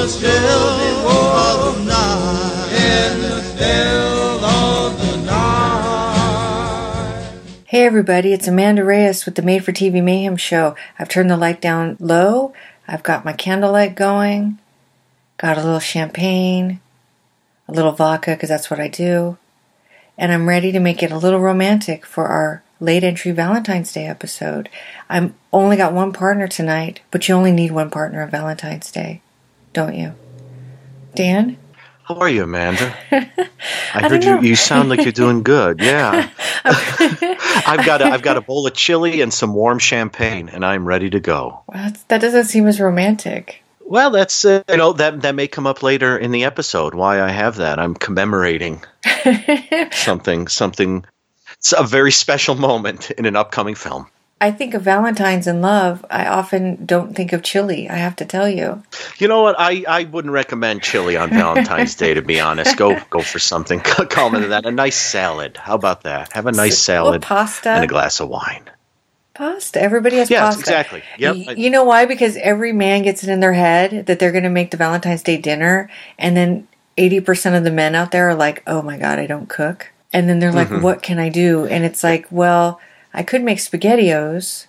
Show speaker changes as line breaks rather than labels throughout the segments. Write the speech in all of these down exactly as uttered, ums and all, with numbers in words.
still of the night. In the still of the night.
Hey everybody, it's Amanda Reyes with the Made for T V Mayhem Show. I've turned the light down low. I've got my candlelight going. Got a little champagne. A little vodka, because that's what I do. And I'm ready to make it a little romantic for our late entry Valentine's Day episode. I'm only got one partner tonight, but you only need one partner on Valentine's Day, don't you? Dan?
How are you, Amanda? I, I heard you. You sound like you're doing good. Yeah, I've got a, I've got a bowl of chili and some warm champagne, and I'm ready to go.
Well, that doesn't seem as romantic.
Well, that's uh, you know that that may come up later in the episode. Why I have that? I'm commemorating something something. It's a very special moment in an upcoming film.
I think of Valentine's and love. I often don't think of chili, I have to tell you.
You know what? I, I wouldn't recommend chili on Valentine's Day, to be honest. Go go for something calmer than that. A nice salad. How about that? Have a nice salad
pasta
and a glass of wine.
Pasta. Everybody has
yes,
pasta.
Yes, exactly. Yep.
Y- you know why? Because every man gets it in their head that they're going to make the Valentine's Day dinner, and then eighty percent of the men out there are like, oh my God, I don't cook. And then they're like, mm-hmm. What can I do? And it's like, well, I could make SpaghettiOs,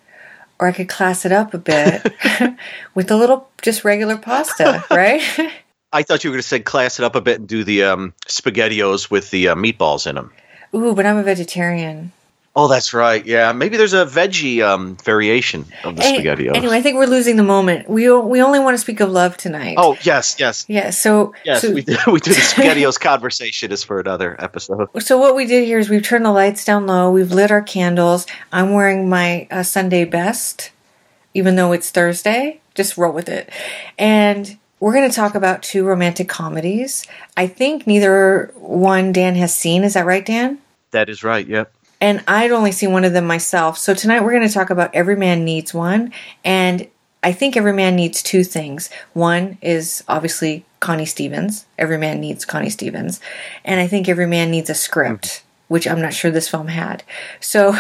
or I could class it up a bit with a little just regular pasta, right?
I thought you were going to say class it up a bit and do the um, SpaghettiOs with the uh, meatballs in them.
Ooh, but I'm a vegetarian.
Oh, that's right. Yeah, maybe there's a veggie um, variation of the
Any,
SpaghettiOs.
Anyway, I think we're losing the moment. We we only want to speak of love tonight.
Oh, yes, yes.
Yeah, so...
Yes,
so,
we do, we do the SpaghettiOs conversation is for another episode.
So what we did here is we've turned the lights down low. We've lit our candles. I'm wearing my uh, Sunday best, even though it's Thursday. Just roll with it. And we're going to talk about two romantic comedies. I think neither one Dan has seen. Is that right, Dan?
That is right, yep.
And I'd only seen one of them myself. So tonight we're going to talk about Every Man Needs One. And I think every man needs two things. One is obviously Connie Stevens. Every man needs Connie Stevens. And I think every man needs a script, mm-hmm. which I'm not sure this film had. So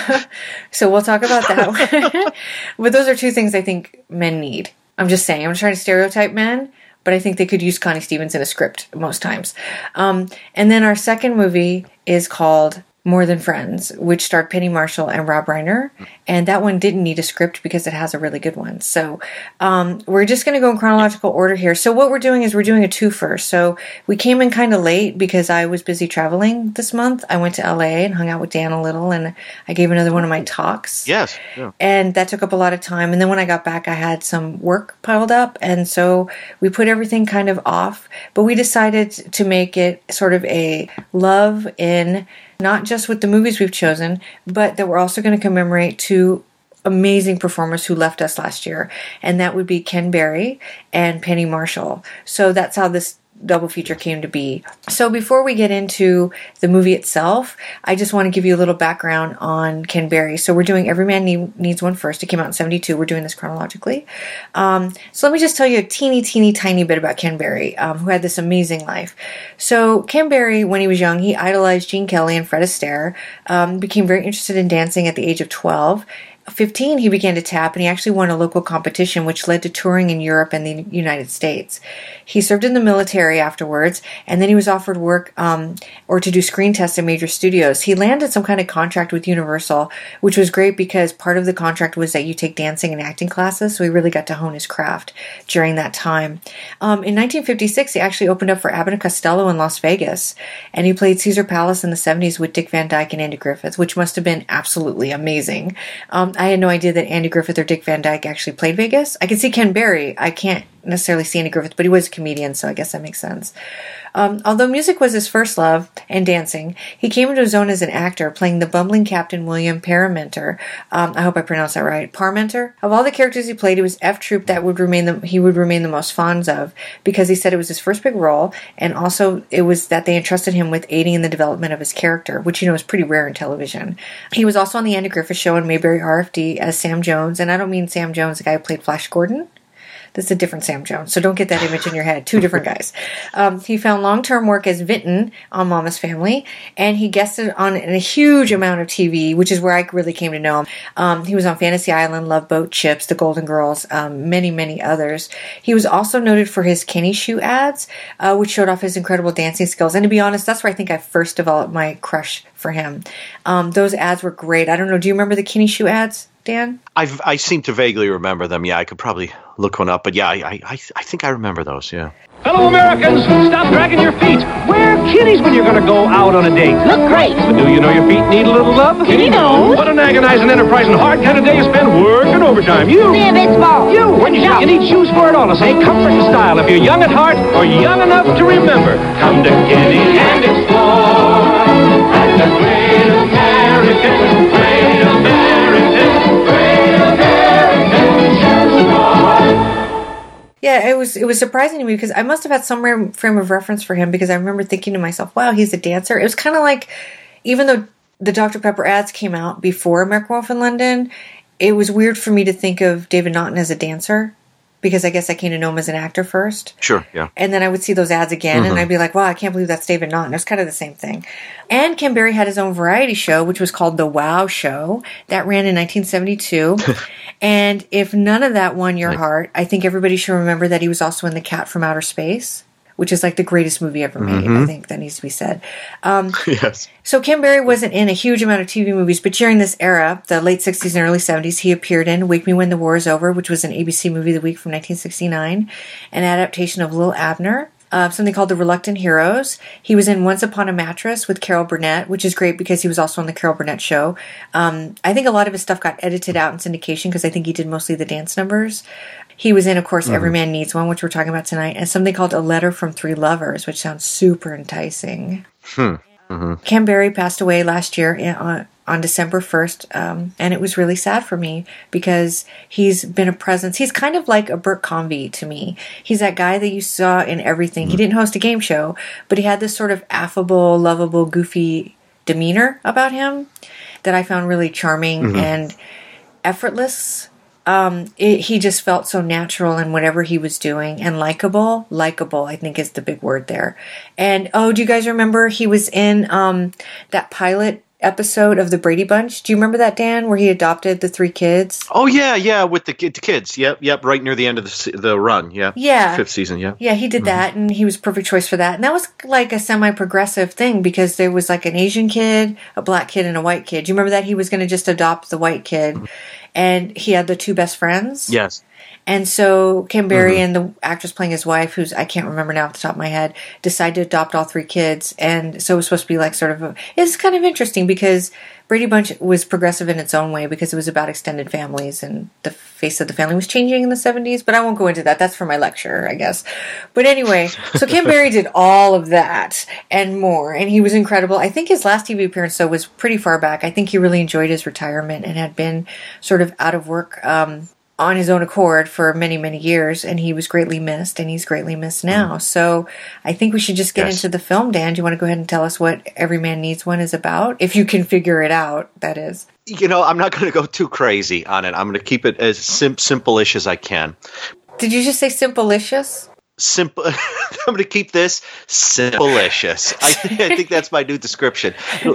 so we'll talk about that. But those are two things I think men need. I'm just saying. I'm trying to stereotype men, but I think they could use Connie Stevens in a script most times. Um, and then our second movie is called More Than Friends, which starred Penny Marshall and Rob Reiner. And that one didn't need a script because it has a really good one. So um, we're just going to go in chronological order here. So what we're doing is we're doing a twofer. So we came in kind of late because I was busy traveling this month. I went to L A and hung out with Dan a little, and I gave another one of my talks.
Yes. Yeah.
And that took up a lot of time. And then when I got back, I had some work piled up. And so we put everything kind of off. But we decided to make it sort of a love in... not just with the movies we've chosen, but that we're also going to commemorate two amazing performers who left us last year. And that would be Ken Berry and Penny Marshall. So that's how this double feature came to be. So before we get into the movie itself, I just want to give you a little background on Ken Berry. So we're doing Every Man Need, Needs One first. It came out in seventy-two. We're doing this chronologically. Um, so let me just tell you a teeny, teeny, tiny bit about Ken Berry, um, who had this amazing life. So Ken Berry, when he was young, he idolized Gene Kelly and Fred Astaire, um, became very interested in dancing at the age of twelve. fifteen, he began to tap, and he actually won a local competition, which led to touring in Europe and the United States. He served in the military afterwards, and then he was offered work um, or to do screen tests in major studios. He landed some kind of contract with Universal, which was great because part of the contract was that you take dancing and acting classes, so he really got to hone his craft during that time. Um, in nineteen fifty-six, he actually opened up for Abbott and Costello in Las Vegas, and he played Caesar Palace in the seventies with Dick Van Dyke and Andy Griffith, which must have been absolutely amazing. Um, I had no idea that Andy Griffith or Dick Van Dyke actually played Vegas. I can see Ken Berry. I can't necessarily see Andy Griffith, but he was a comedian, so I guess that makes sense. Um, although music was his first love and dancing, he came into his own as an actor, playing the bumbling Captain William Parmenter. Um, I hope I pronounced that right. Parmenter. Of all the characters he played, it was F Troop that would remain the he would remain the most fond of, because he said it was his first big role, and also it was that they entrusted him with aiding in the development of his character, which you know is pretty rare in television. He was also on the Andy Griffith Show and Mayberry R F D as Sam Jones, and I don't mean Sam Jones, the guy who played Flash Gordon. This is a different Sam Jones, so don't get that image in your head. Two different guys. Um, he found long-term work as Vinton on Mama's Family, and he guested on a huge amount of T V, which is where I really came to know him. Um, he was on Fantasy Island, Love Boat, Chips, The Golden Girls, um, many, many others. He was also noted for his Kenny shoe ads, uh, which showed off his incredible dancing skills. And to be honest, that's where I think I first developed my crush for him. Um, those ads were great. I don't know. Do you remember the Kenny shoe ads, Dan?
I've, I seem to vaguely remember them. Yeah, I could probably look one up. But yeah, I, I, I think I remember those, yeah.
Fellow Americans, stop dragging your feet. Wear kitties when you're going to go out on a date.
Look great.
But do you know your feet need a little love?
Kitty knows.
What an agonizing, enterprising, hard kind of day you spend working overtime. You.
Live its ball.
You. When you shop, you need shoes for it all to say comfort and style. If you're young at heart or young enough to remember, come to Kitty and explore. At the Great American, Great American, Great American Shoe Store.
Yeah, it was it was surprising to me because I must have had some frame of reference for him because I remember thinking to myself, wow, he's a dancer. It was kind of like, even though the Doctor Pepper ads came out before American Wolf in London, it was weird for me to think of David Naughton as a dancer because I guess I came to know him as an actor first.
Sure, yeah.
And then I would see those ads again, mm-hmm. and I'd be like, wow, I can't believe that's David Naughton. It was kind of the same thing. And Ken Berry had his own variety show, which was called The Wow Show. That ran in nineteen seventy-two. And if none of that won your heart, I think everybody should remember that he was also in The Cat from Outer Space, which is like the greatest movie ever made. Mm-hmm. I think that needs to be said. Um,
yes.
So Ken Berry wasn't in a huge amount of T V movies, but during this era, the late sixties and early seventies, he appeared in Wake Me When the War is Over, which was an A B C movie of the week from nineteen sixty-nine, an adaptation of Lil Abner. Uh, something called The Reluctant Heroes. He was in Once Upon a Mattress with Carol Burnett, which is great because he was also on the Carol Burnett show. Um, I think a lot of his stuff got edited out in syndication because I think he did mostly the dance numbers. He was in, of course, mm-hmm. Every Man Needs One, which we're talking about tonight, and something called A Letter from Three Lovers, which sounds super enticing.
Hmm. Mm-hmm.
Ken Berry passed away last year in, on, on December first, um, and it was really sad for me because he's been a presence. He's kind of like a Burt Convy to me. He's that guy that you saw in everything. Mm-hmm. He didn't host a game show, but he had this sort of affable, lovable, goofy demeanor about him that I found really charming mm-hmm. and effortless. Um, it, he just felt so natural in whatever he was doing and likable. Likable, I think, is the big word there. And, oh, do you guys remember he was in um, that pilot episode of The Brady Bunch? Do you remember that, Dan, where he adopted the three kids?
Oh, yeah, yeah, with the, the kids. Yep, yep, right near the end of the, the run, yeah.
Yeah.
Fifth season, yeah.
Yeah, he did mm-hmm. that, and he was a perfect choice for that. And that was like a semi-progressive thing because there was like an Asian kid, a black kid, and a white kid. Do you remember that? He was going to just adopt the white kid, mm-hmm. and he had the two best friends.
Yes.
And so Ken Berry
mm-hmm.
and the actress playing his wife, who's I can't remember now off the top of my head, decided to adopt all three kids. And so it was supposed to be like sort of a... It's kind of interesting because Brady Bunch was progressive in its own way because it was about extended families and the face of the family was changing in the seventies. But I won't go into that. That's for my lecture, I guess. But anyway, so Ken Berry did all of that and more. And he was incredible. I think his last T V appearance, though, was pretty far back. I think he really enjoyed his retirement and had been sort of out of work um on his own accord for many, many years, and he was greatly missed, and he's greatly missed now. Mm. So I think we should just get yes. into the film. Dan, do you want to go ahead and tell us what Every Man Needs One is about? If you can figure it out, that is.
You know, I'm not going to go too crazy on it. I'm going to keep it as sim- simple-ish as I can. Did
you just say simple-licious?
Simple. I'm going to keep this simple-licious. I, th- I think that's my new description.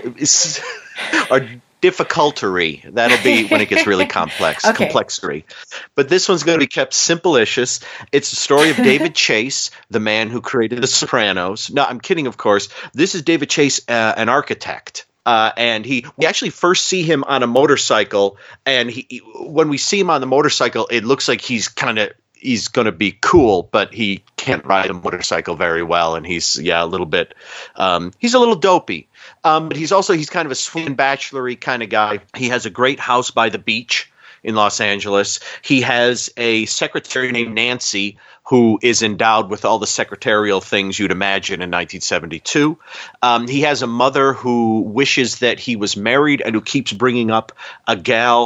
Our difficulty. That'll be when it gets really complex.
Okay.
Complexity. But this one's going to be kept simple-icious. It's the story of David Chase, the man who created The Sopranos. No, I'm kidding, of course. This is David Chase, uh, an architect. Uh, and he, we actually first see him on a motorcycle. And he, when we see him on the motorcycle, it looks like he's kind of, he's going to be cool, but he can't ride a motorcycle very well. And he's, yeah, a little bit, um, he's a little dopey. Um, but he's also, he's kind of a swing bachelor-y kind of guy. He has a great house by the beach in Los Angeles. He has a secretary named Nancy who is endowed with all the secretarial things you'd imagine in nineteen seventy-two. Um, he has a mother who wishes that he was married and who keeps bringing up a gal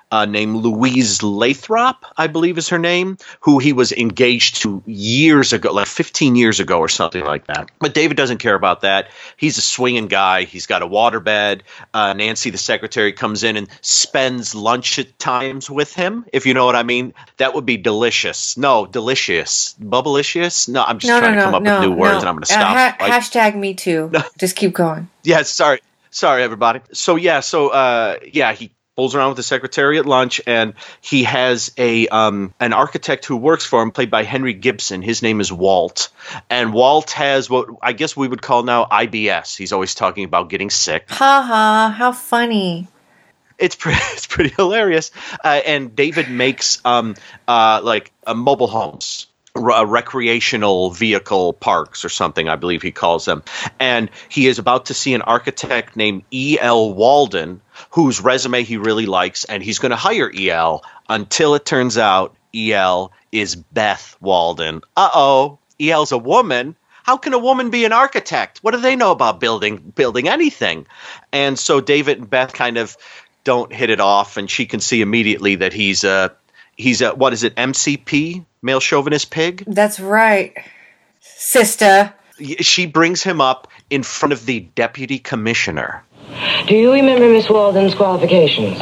uh, named Louise Lathrop, I believe is her name, who he was engaged to years ago, like fifteen years ago or something like that. But David doesn't care about that. He's a swinging guy. He's got a waterbed. Uh, Nancy, the secretary, comes in and spends lunch at times with him, if you know what I mean. That would be delicious. No, delicious. Bubblicious? No, I'm just
no,
trying
no,
to come
no,
up
no,
with new words,
no.
and I'm going to
Uh,
stop.
ha-
right?
Hashtag me too. Just keep going.
Yeah, sorry. Sorry, everybody. So, yeah, so, uh, yeah, he pulls around with the secretary at lunch, and he has a um, an architect who works for him, played by Henry Gibson. His name is Walt. And Walt has what I guess we would call now I B S. He's always talking about getting sick.
Ha ha, how funny.
It's pretty, it's pretty hilarious. Uh, and David makes um, uh, like uh, mobile homes. Uh, recreational vehicle parks or something, I believe he calls them. And he is about to see an architect named E L Walden, whose resume he really likes, and he's going to hire E L until it turns out E L is Beth Walden. Uh-oh, E L's a woman. How can a woman be an architect? What do they know about building building anything? And so David and Beth kind of don't hit it off, and she can see immediately that he's a, he's a, what is it, M C P? Male chauvinist pig?
That's right, sister.
She brings him up in front of the deputy commissioner.
Do you remember Miss Walden's qualifications?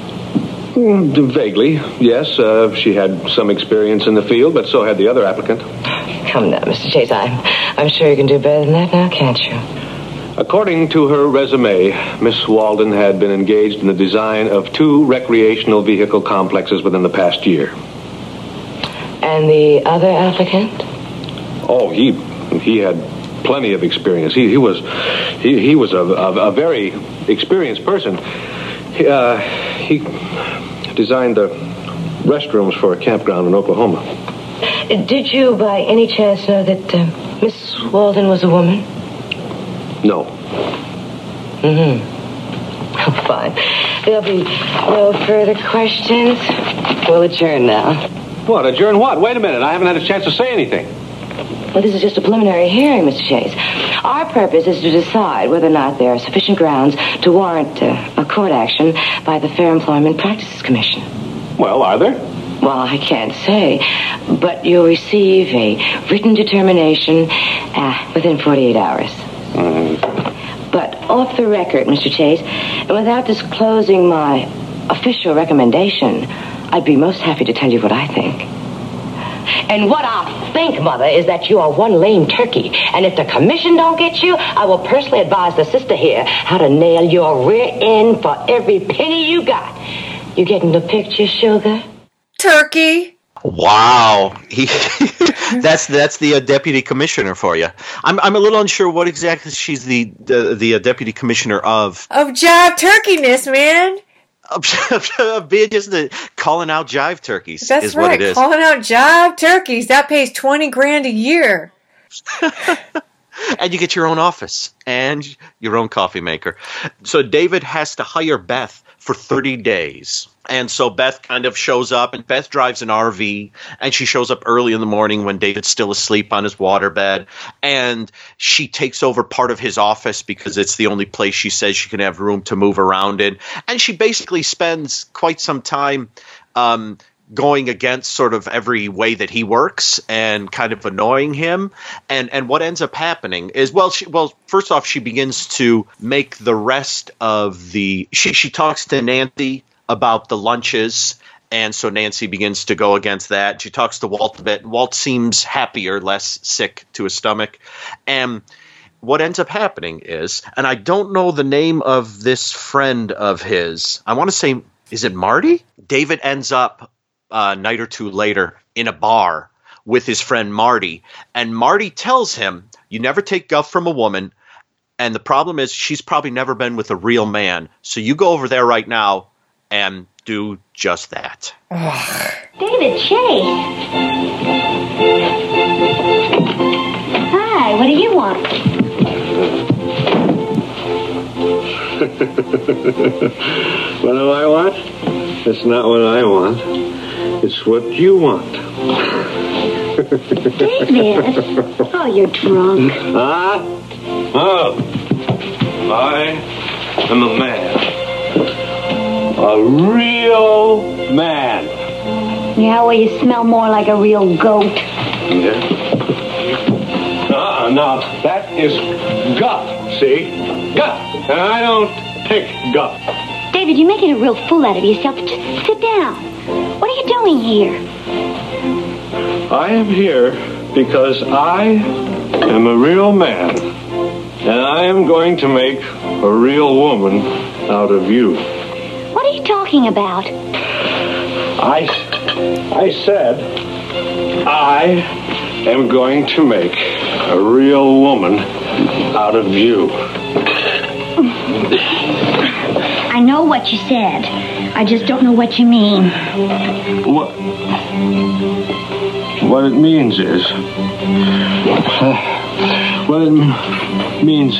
Mm, vaguely, yes. Uh, she had some experience in the field, but so had the other applicant.
Come now, Mister Chase, I'm, I'm sure you can do better than that now, can't you?
According to her resume, Miss Walden had been engaged in the design of two recreational vehicle complexes within the past year.
And the other applicant?
Oh, he he had plenty of experience. He he was he he was a a, a very experienced person. He, uh, he designed the restrooms for a campground in Oklahoma.
Did you, by any chance, know that uh, Miss Walden was a woman?
No.
Mm-hmm. Oh, fine. There'll be no further questions. We'll adjourn now.
What, adjourn what? Wait a minute, I haven't had a chance to say anything.
Well, this is just a preliminary hearing, Mister Chase. Our purpose is to decide whether or not there are sufficient grounds to warrant uh, a court action by the Fair Employment Practices Commission.
Well, are there?
Well, I can't say, but you'll receive a written determination uh, within forty-eight hours.
Mm.
But off the record, Mister Chase, and without disclosing my official recommendation, I'd be most happy to tell you what I think. And what I think, Mother, is that you are one lame turkey. And if the commission don't get you, I will personally advise the sister here how to nail your rear end for every penny you got. You getting the picture, sugar?
Turkey.
Wow, he that's that's the uh, deputy commissioner for you. I'm I'm a little unsure what exactly she's the the, the uh, deputy commissioner of.
Of jive turkeyness, man.
Of being just the calling out jive turkeys.
That's
is
right,
what it is.
calling out jive turkeys. That pays twenty grand a year.
And you get your own office and your own coffee maker. So David has to hire Beth for thirty days. And so Beth kind of shows up, and Beth drives an R V, and she shows up early in the morning when David's still asleep on his waterbed, and she takes over part of his office because it's the only place she says she can have room to move around in. And she basically spends quite some time um, going against sort of every way that he works and kind of annoying him. And and what ends up happening is, well, she, well, first off, she begins to make the rest of the she, – she talks to Nancy about the lunches, and so Nancy begins to go against that. She talks to Walt a bit. Walt seems happier, less sick to his stomach. And what ends up happening is, and I don't know the name of this friend of his. I want to say, is it Marty? David ends up a night or two later in a bar with his friend Marty, and Marty tells him, you never take guff from a woman, and the problem is she's probably never been with a real man. So you go over there right now and do just that.
David Chase. Hi, what do you want?
What do I want? It's not what I want. It's what you want.
David. Oh, you're drunk.
Huh? Oh. I am a man. a real man.
Yeah, well, you smell more like a real goat.
Yeah. Uh, now, that is guff, see? Guff. And I don't take guff.
David, you're making a real fool out of yourself. Just sit down. What are you doing here?
I am here because I am a real man. And I am going to make a real woman out of you.
What are you talking about?
I, I said I am going to make a real woman out of you.
I know what you said. I just don't know what you mean.
What, what it means is... What it means...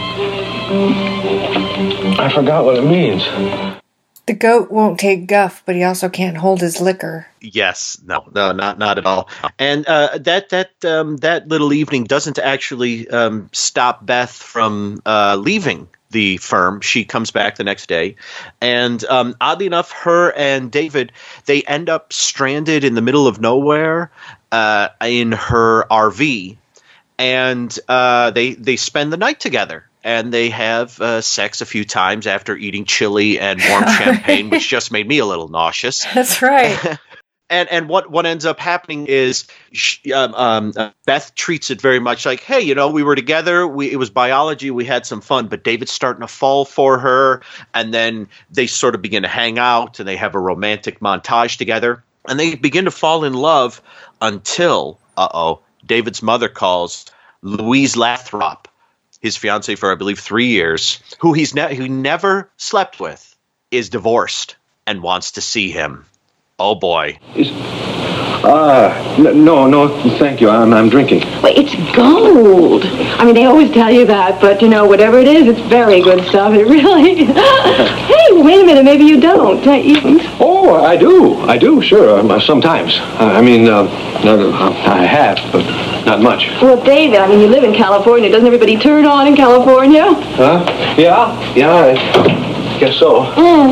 I forgot what it means.
The goat won't take guff, but he also can't hold his liquor.
Yes, no, no, not not at all. And uh, that that um, that little evening doesn't actually um, stop Beth from uh, leaving the firm. She comes back the next day, and um, oddly enough, her and David, they end up stranded in the middle of nowhere uh, in her R V, and uh, they they spend the night together. And they have uh, sex a few times after eating chili and warm champagne, which just made me a little nauseous.
That's right.
and and what, what ends up happening is she, um, um, uh, Beth treats it very much like, hey, you know, we were together. We, it was biology. We had some fun. But David's starting to fall for her. And then they sort of begin to hang out, and they have a romantic montage together. And they begin to fall in love until, uh-oh, David's mother calls. Louise Lathrop, his fiancée for, I believe, three years, who he's ne- who never slept with, is divorced and wants to see him. Oh, boy.
Ah, uh, no, no, thank you. I'm, I'm drinking.
Well, it's gold. I mean, they always tell you that, but, you know, whatever it is, it's very good stuff. It really... Hey, wait a minute, maybe you don't. Uh, you...
Oh, I do. I do, sure, uh, sometimes. Uh, I mean, uh, I have, but not much.
Well, David, I mean, you live in California. Doesn't everybody turn on in California?
Huh? Yeah, yeah, I guess so.
Mm.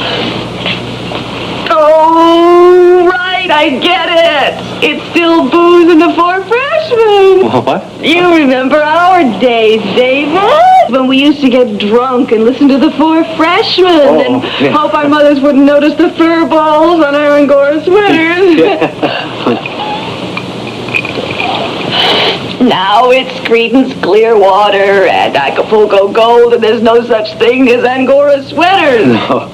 Oh, right, I get it. It's still booze and the four freshmen.
What?
You remember our days, David, when we used to get drunk and listen to the four freshmen
Oh,
and
yeah.
hope our mothers wouldn't notice the fur balls on our Angora sweaters. Now it's Creedence Clearwater and Acapulco Gold, and there's no such thing as Angora sweaters.
No.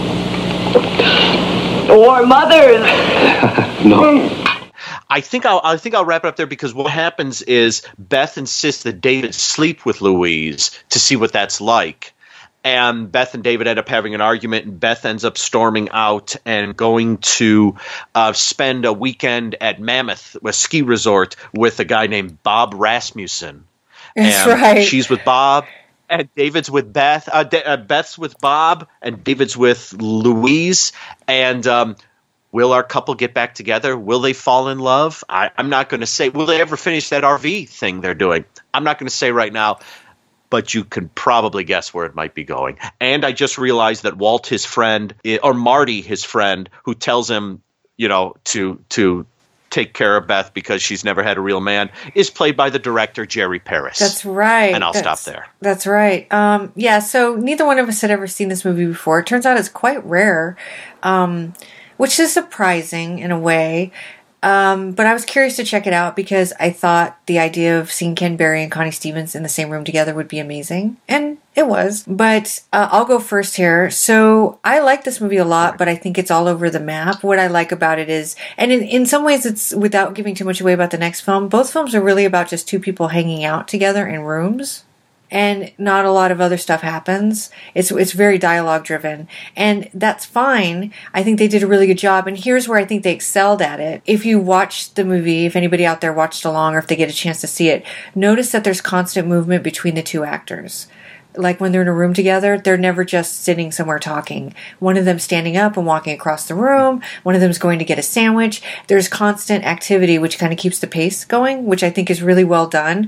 Or mothers.
No.
I think I'll I think I'll wrap it up there, because what happens is Beth insists that David sleep with Louise to see what that's like. And Beth and David end up having an argument, and Beth ends up storming out and going to uh, spend a weekend at Mammoth, a ski resort, with a guy named Bob Rasmussen.
That's
and
right.
She's with Bob, and David's with Beth. Uh, D- uh, Beth's with Bob, and David's with Louise. And um, will our couple get back together? Will they fall in love? I, I'm not going to say. Will they ever finish that R V thing they're doing? I'm not going to say right now. But you can probably guess where it might be going. And I just realized that Walt, his friend, or Marty, his friend, who tells him, you know, to to take care of Beth because she's never had a real man, is played by the director Jerry Paris.
That's right.
And I'll
that's,
stop there.
That's right. Um, yeah, so neither one of us had ever seen this movie before. It turns out it's quite rare, um, which is surprising in a way. Um, but I was curious to check it out because I thought the idea of seeing Ken Berry and Connie Stevens in the same room together would be amazing. And it was. But uh, I'll go first here. So I like this movie a lot, but I think it's all over the map. What I like about it is, and in, in some ways it's, without giving too much away about the next film, both films are really about just two people hanging out together in rooms. And not a lot of other stuff happens. It's it's very dialogue driven. And that's fine. I think they did a really good job. And here's where I think they excelled at it. If you watch the movie, if anybody out there watched along or if they get a chance to see it, notice that there's constant movement between the two actors. Like when they're in a room together, they're never just sitting somewhere talking. One of them's standing up and walking across the room. One of them's going to get a sandwich. There's constant activity, which kind of keeps the pace going, which I think is really well done.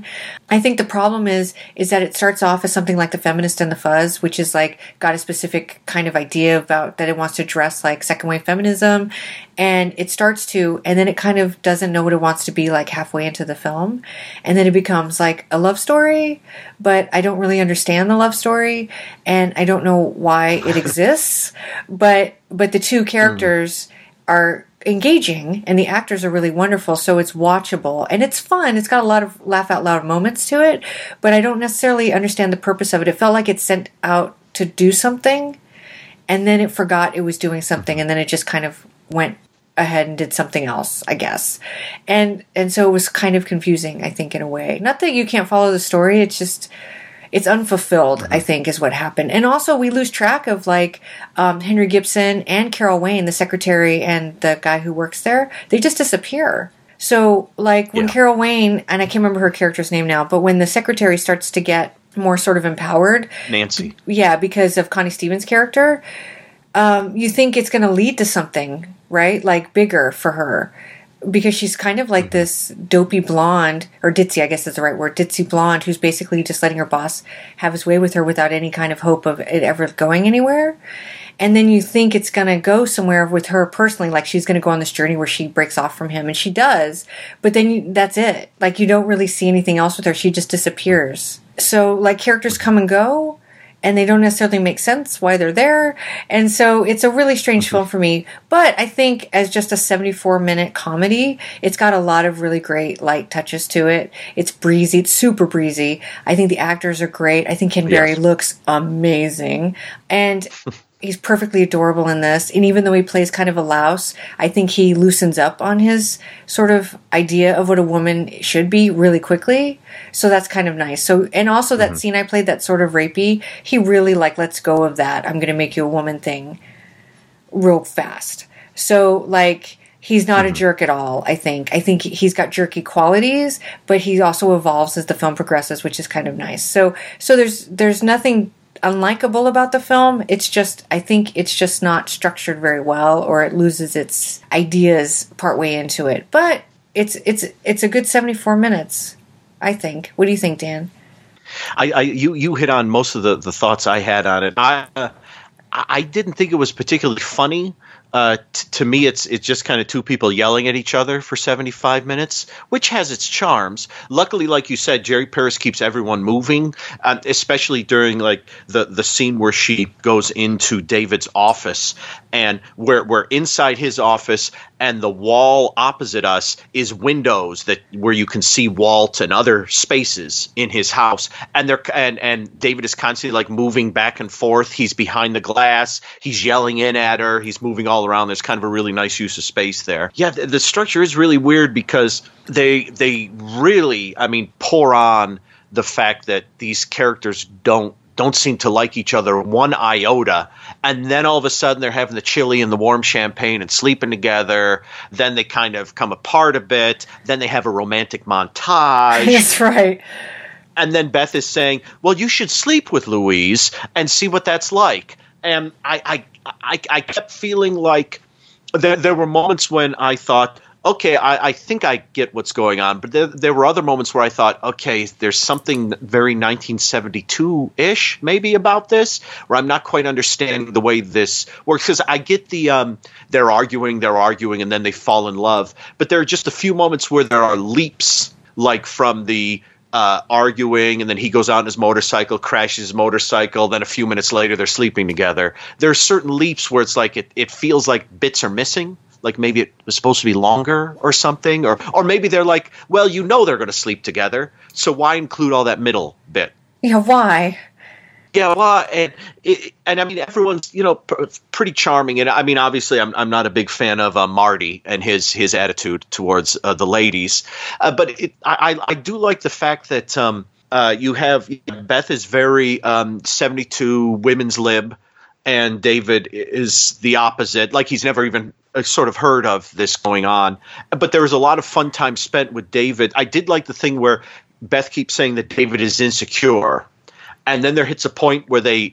I think the problem is is that it starts off as something like The Feminist and the Fuzz, which is like got a specific kind of idea about that it wants to address like second wave feminism, and it starts to, and then it kind of doesn't know what it wants to be like halfway into the film, and then it becomes like a love story, but I don't really understand the love story, and I don't know why it exists, but but the two characters mm. are engaging and the actors are really wonderful, so it's watchable and it's fun. It's got a lot of laugh out loud moments to it, but I don't necessarily understand the purpose of it. It felt like it's sent out to do something and then it forgot it was doing something, and then it just kind of went ahead and did something else, I guess. And and so it was kind of confusing, I think, in a way. Not that you can't follow the story, it's just it's unfulfilled, I think, is what happened. And also, we lose track of, like, um, Henry Gibson and Carol Wayne, the secretary and the guy who works there. They just disappear. So, like, when yeah. Carol Wayne, and I can't remember her character's name now, but when the secretary starts to get more sort of empowered.
Nancy.
Yeah, because of Connie Stevens' character, um, you think it's going to lead to something, right? Like, bigger for her. Because she's kind of like this dopey blonde, or ditzy, I guess is the right word, ditzy blonde, who's basically just letting her boss have his way with her without any kind of hope of it ever going anywhere. And then you think it's going to go somewhere with her personally, like she's going to go on this journey where she breaks off from him, and she does. But then you, that's it. Like, you don't really see anything else with her. She just disappears. So, like, characters come and go, and they don't necessarily make sense why they're there. And so it's a really strange film for me. But I think as just a seventy-four minute comedy, it's got a lot of really great light touches to it. It's breezy. It's super breezy. I think the actors are great. I think Ken Berry yes. looks amazing. And he's perfectly adorable in this. And even though he plays kind of a louse, I think he loosens up on his sort of idea of what a woman should be really quickly. So that's kind of nice. So, and also that mm-hmm. scene I played, that sort of rapey, he really like lets go of that I'm going to make you a woman thing real fast. So, like, he's not mm-hmm. a jerk at all, I think. I think he's got jerky qualities, but he also evolves as the film progresses, which is kind of nice. So, so there's there's nothing unlikable about the film. It's just, I think it's just not structured very well, or it loses its ideas partway into it. But it's it's it's a good seventy-four minutes, I think. What do you think, Dan?
I, I you you hit on most of the, the thoughts I had on it. I uh, I didn't think it was particularly funny. Uh, t- to me, it's it's just kind of two people yelling at each other for seventy-five minutes, which has its charms. Luckily, like you said, Jerry Paris keeps everyone moving, um, especially during like the, the scene where she goes into David's office, and we're we're inside his office, and the wall opposite us is windows that where you can see Walt and other spaces in his house, and they're and and David is constantly like moving back and forth. He's behind the glass. He's yelling in at her. He's moving all around. There's kind of a really nice use of space there. Yeah, the, the structure is really weird because they they really, I mean, pour on the fact that these characters don't don't seem to like each other one iota, and then all of a sudden they're having the chili and the warm champagne and sleeping together. Then they kind of come apart a bit. Then they have a romantic montage.
That's right.
And then Beth is saying, well, you should sleep with Louise and see what that's like. And I, I, I, I kept feeling like there, there were moments when I thought, okay, I, I think I get what's going on. But there, there were other moments where I thought, okay, there's something very nineteen seventy-two-ish maybe about this, where I'm not quite understanding the way this works. Because I get the um, they're arguing, they're arguing, and then they fall in love. But there are just a few moments where there are leaps, like from the Uh, arguing, and then he goes out on his motorcycle, crashes his motorcycle, then a few minutes later they're sleeping together. There are certain leaps where it's like it, it feels like bits are missing, like maybe it was supposed to be longer or something, or or maybe they're like, well, you know they're going to sleep together, so why include all that middle bit?
Yeah, why?
Yeah, well, and it, and I mean everyone's you know pr- pretty charming, and I mean obviously I'm I'm not a big fan of uh, Marty and his his attitude towards uh, the ladies, uh, but it, I I do like the fact that um uh you have Beth is very um seventy-two women's lib, and David is the opposite, like he's never even uh, sort of heard of this going on, but there was a lot of fun time spent with David. I did like the thing where Beth keeps saying that David is insecure. And then there hits a point where they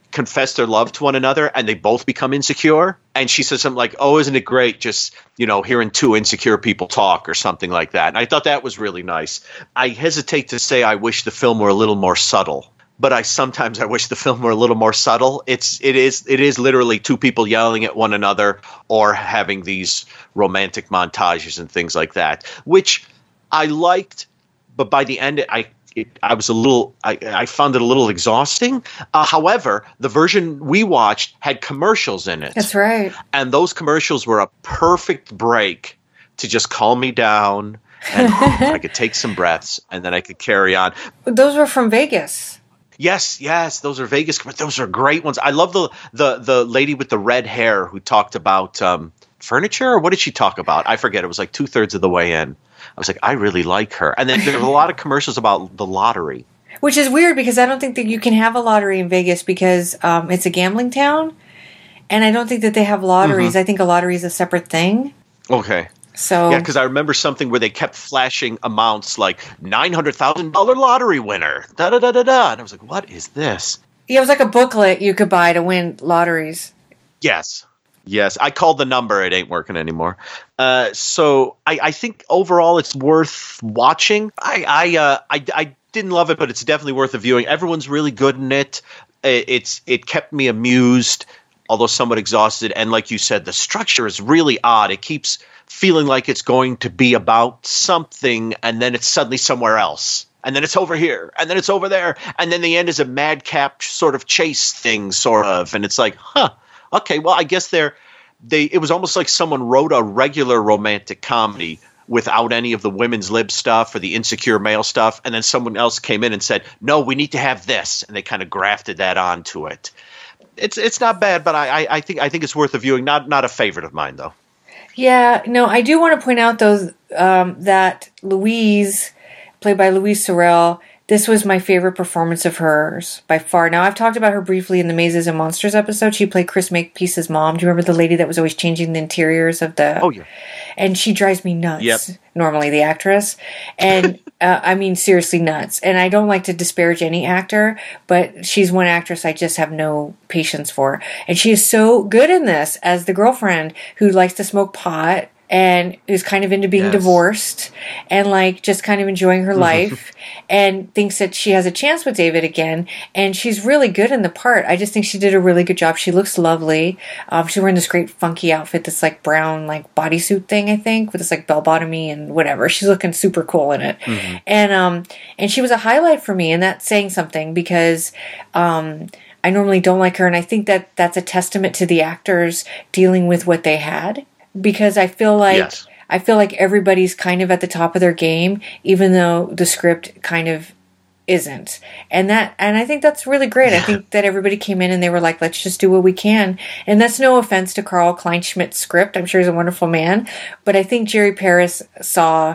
confess their love to one another and they both become insecure. And she says something like, oh, isn't it great just, you know, hearing two insecure people talk or something like that. And I thought that was really nice. I hesitate to say I wish the film were a little more subtle, but I sometimes I wish the film were a little more subtle. It's it is it is literally two people yelling at one another or having these romantic montages and things like that, which I liked. But by the end, I it, I was a little I, I found it a little exhausting. Uh, however, the version we watched had commercials in it.
That's right.
And those commercials were a perfect break to just calm me down, and I could take some breaths, and then I could carry on.
Those were from Vegas.
Yes, yes, those are Vegas. Those are great ones. I love the the the lady with the red hair who talked about um, furniture. Or what did she talk about? I forget. It was like two thirds of the way in. I was like, I really like her. And then there were a lot of commercials about the lottery,
which is weird because I don't think that you can have a lottery in Vegas because um, it's a gambling town, and I don't think that they have lotteries. Mm-hmm. I think a lottery is a separate thing.
Okay.
So
yeah, because I remember something where they kept flashing amounts like nine hundred thousand dollar lottery winner, da da da da da, and I was like, "What is this?"
Yeah, it was like a booklet you could buy to win lotteries.
Yes, yes, I called the number. It ain't working anymore. Uh, so I, I think overall it's worth watching. I I, uh, I I didn't love it, but it's definitely worth a viewing. Everyone's really good in it. It's it kept me amused, although somewhat exhausted. And like you said, the structure is really odd. It keeps feeling like it's going to be about something, and then it's suddenly somewhere else. And then it's over here, and then it's over there. And then the end is a madcap sort of chase thing, sort of. And it's like, huh, okay, well, I guess they're, they, it was almost like someone wrote a regular romantic comedy without any of the women's lib stuff or the insecure male stuff. And then someone else came in and said, no, we need to have this. And they kind of grafted that onto it. It's it's not bad, but I, I, I think I think it's worth a viewing. Not not a favorite of mine, though.
Yeah, no, I do want to point out, though, um, that Louise, played by Louise Sorel, this was my favorite performance of hers by far. Now, I've talked about her briefly in the Mazes and Monsters episode. She played Chris Makepeace's mom. Do you remember the lady that was always changing the interiors of the...
Oh, yeah.
And she drives me nuts,
yep.
normally, the actress. And, uh, I mean, seriously nuts. And I don't like to disparage any actor, but she's one actress I just have no patience for. And she is so good in this as the girlfriend who likes to smoke pot and is kind of into being
yes.
divorced and like just kind of enjoying her life and thinks that she has a chance with David again. And she's really good in the part. I just think she did a really good job. She looks lovely. Um, she's wearing this great funky outfit, this like brown like bodysuit thing, I think, with this like bell bottomy and whatever. She's looking super cool in it. Mm-hmm. And um and she was a highlight for me, and that's saying something because um I normally don't like her, and I think that that's a testament to the actors dealing with what they had. Because I feel like
yes.
I feel like everybody's kind of at the top of their game, even though the script kind of isn't. And that, and I think that's really great. I think that everybody came in and they were like, let's just do what we can. And that's no offense to Carl Kleinschmidt's script. I'm sure he's a wonderful man. But I think Jerry Paris saw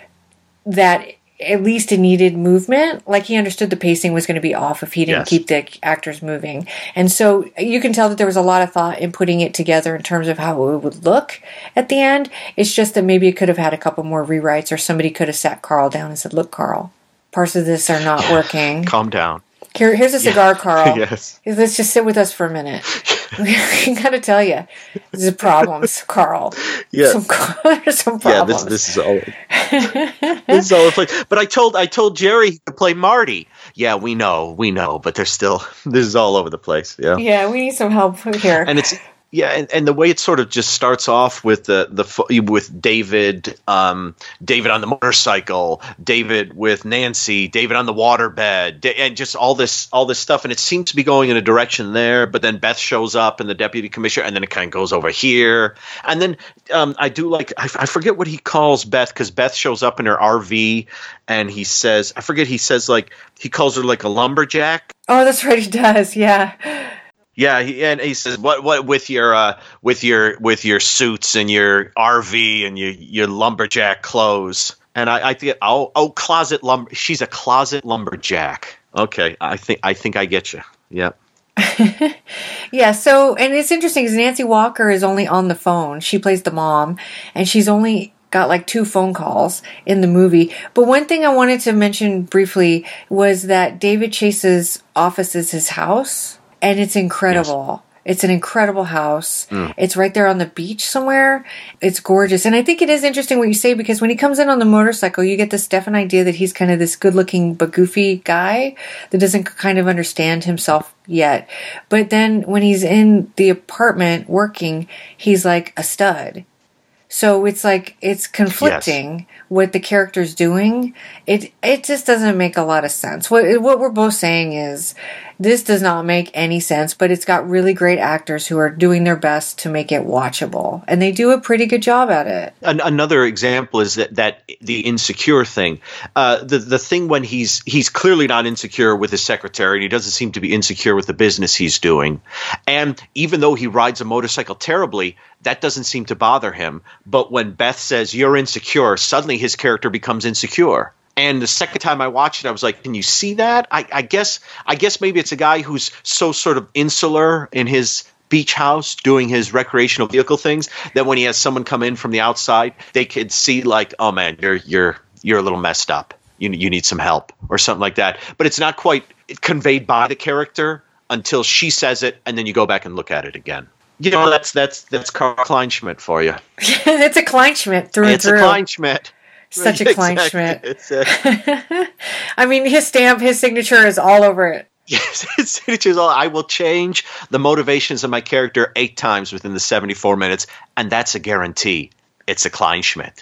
that at least it needed movement. Like he understood the pacing was going to be off if he didn't
yes.
keep the actors moving. And so you can tell that there was a lot of thought in putting it together in terms of how it would look at the end. It's just that maybe it could have had a couple more rewrites, or somebody could have sat Carl down and said, look, Carl, parts of this are not working.
Calm down.
Here, here's a cigar, yeah. Carl.
Yes.
Let's just sit with us for a minute. I gotta tell you, there's problems, Carl.
Yes.
Some, there's some problems.
Yeah, this, this is all. This is all. Like, but I told I told Jerry he could play Marty. Yeah, we know, we know, but there's still this is all over the place. Yeah.
Yeah, we need some help here.
And it's. Yeah, and, and the way it sort of just starts off with the the with David, um, David on the motorcycle, David with Nancy, David on the waterbed, and just all this all this stuff, and it seems to be going in a direction there. But then Beth shows up, and the deputy commissioner, and then it kind of goes over here, and then um, I do like I, I forget what he calls Beth, because Beth shows up in her R V, and he says I forget he says like he calls her like a lumberjack.
Oh, that's right, he does. Yeah.
Yeah, he, and he says, "What, what with your, uh, with your, with your suits and your R V and your, your lumberjack clothes?" And I, I think, oh, oh, closet lumber. She's a closet lumberjack. Okay, I think, I think I get you. Yep.
Yeah. So, and it's interesting because Nancy Walker is only on the phone. She plays the mom, and she's only got like two phone calls in the movie. But one thing I wanted to mention briefly was that David Chase's office is his house. and it's incredible. Yes. It's an incredible house. Mm. It's right there on the beach somewhere. It's gorgeous. And I think it is interesting what you say, because when he comes in on the motorcycle, you get this definite idea that he's kind of this good-looking but goofy guy that doesn't kind of understand himself yet. But then when he's in the apartment working, he's like a stud. So it's like, it's conflicting yes. what the character's doing. It it just doesn't make a lot of sense. What what we're both saying is, this does not make any sense, but it's got really great actors who are doing their best to make it watchable. And they do a pretty good job at it.
An- another example is that, that the insecure thing. Uh, the, the thing when he's he's clearly not insecure with his secretary, and he doesn't seem to be insecure with the business he's doing. And even though he rides a motorcycle terribly, that doesn't seem to bother him. But when Beth says, "You're insecure," suddenly his character becomes insecure. And the second time I watched it, I was like, "Can you see that?" I, I guess, I guess maybe it's a guy who's so sort of insular in his beach house, doing his recreational vehicle things, that when he has someone come in from the outside, they could see like, "Oh man, you're you're you're a little messed up. You you need some help," or something like that. But it's not quite conveyed by the character until she says it, and then you go back and look at it again. You know, that's that's that's Karl Kleinschmidt for you.
It's a Kleinschmidt through
it's
and through.
It's a Kleinschmidt.
Such a Kleinschmidt.
Exactly. A-
I mean, his stamp, his signature is all over it.
Yes, his signature is all. I will change the motivations of my character eight times within the seventy-four minutes, and that's a guarantee. It's a Kleinschmidt.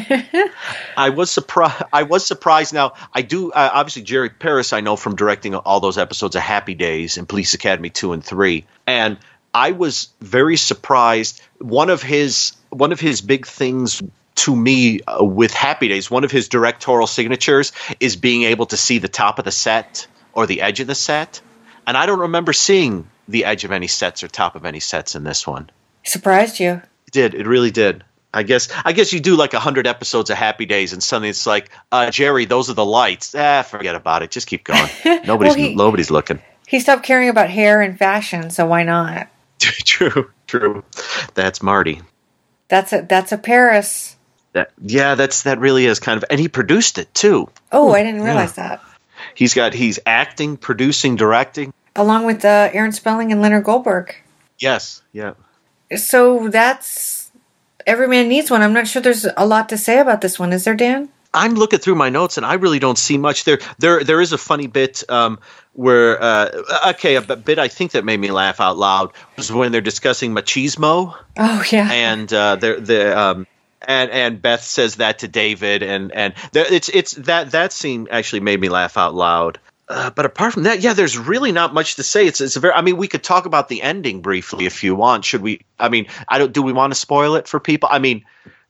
I was surprised. I was surprised. Now, I do uh, obviously Jerry Paris. I know from directing all those episodes of Happy Days and Police Academy two and three, and I was very surprised. One of his one of his big things to me uh, with Happy Days, one of his directorial signatures is being able to see the top of the set or the edge of the set. And I don't remember seeing the edge of any sets or top of any sets in this one.
Surprised you.
It did. It really did. I guess I guess you do like one hundred episodes of Happy Days and suddenly it's like, uh, Jerry, those are the lights. Ah, forget about it. Just keep going. Nobody's well, he, nobody's looking.
He stopped caring about hair and fashion, so why not?
True, true. That's Marty.
That's a, that's a Paris.
That, yeah, that's that really is kind of, and he produced it too.
Oh, I didn't realize yeah. that.
He's got he's acting, producing, directing,
along with uh, Aaron Spelling and Leonard Goldberg.
Yes, yeah.
So that's Every Man Needs One. I'm not sure there's a lot to say about this one, is there, Dan?
I'm looking through my notes, and I really don't see much there. There, there is a funny bit um, where, uh, okay, a bit I think that made me laugh out loud was when they're discussing machismo.
Oh yeah,
and uh, they're the. Um, And and Beth says that to David, and and there, it's it's that that scene actually made me laugh out loud. Uh, but apart from that, yeah, there's really not much to say. It's it's a very. I mean, we could talk about the ending briefly if you want. Should we? I mean, I don't. Do we want to spoil it for people? I mean,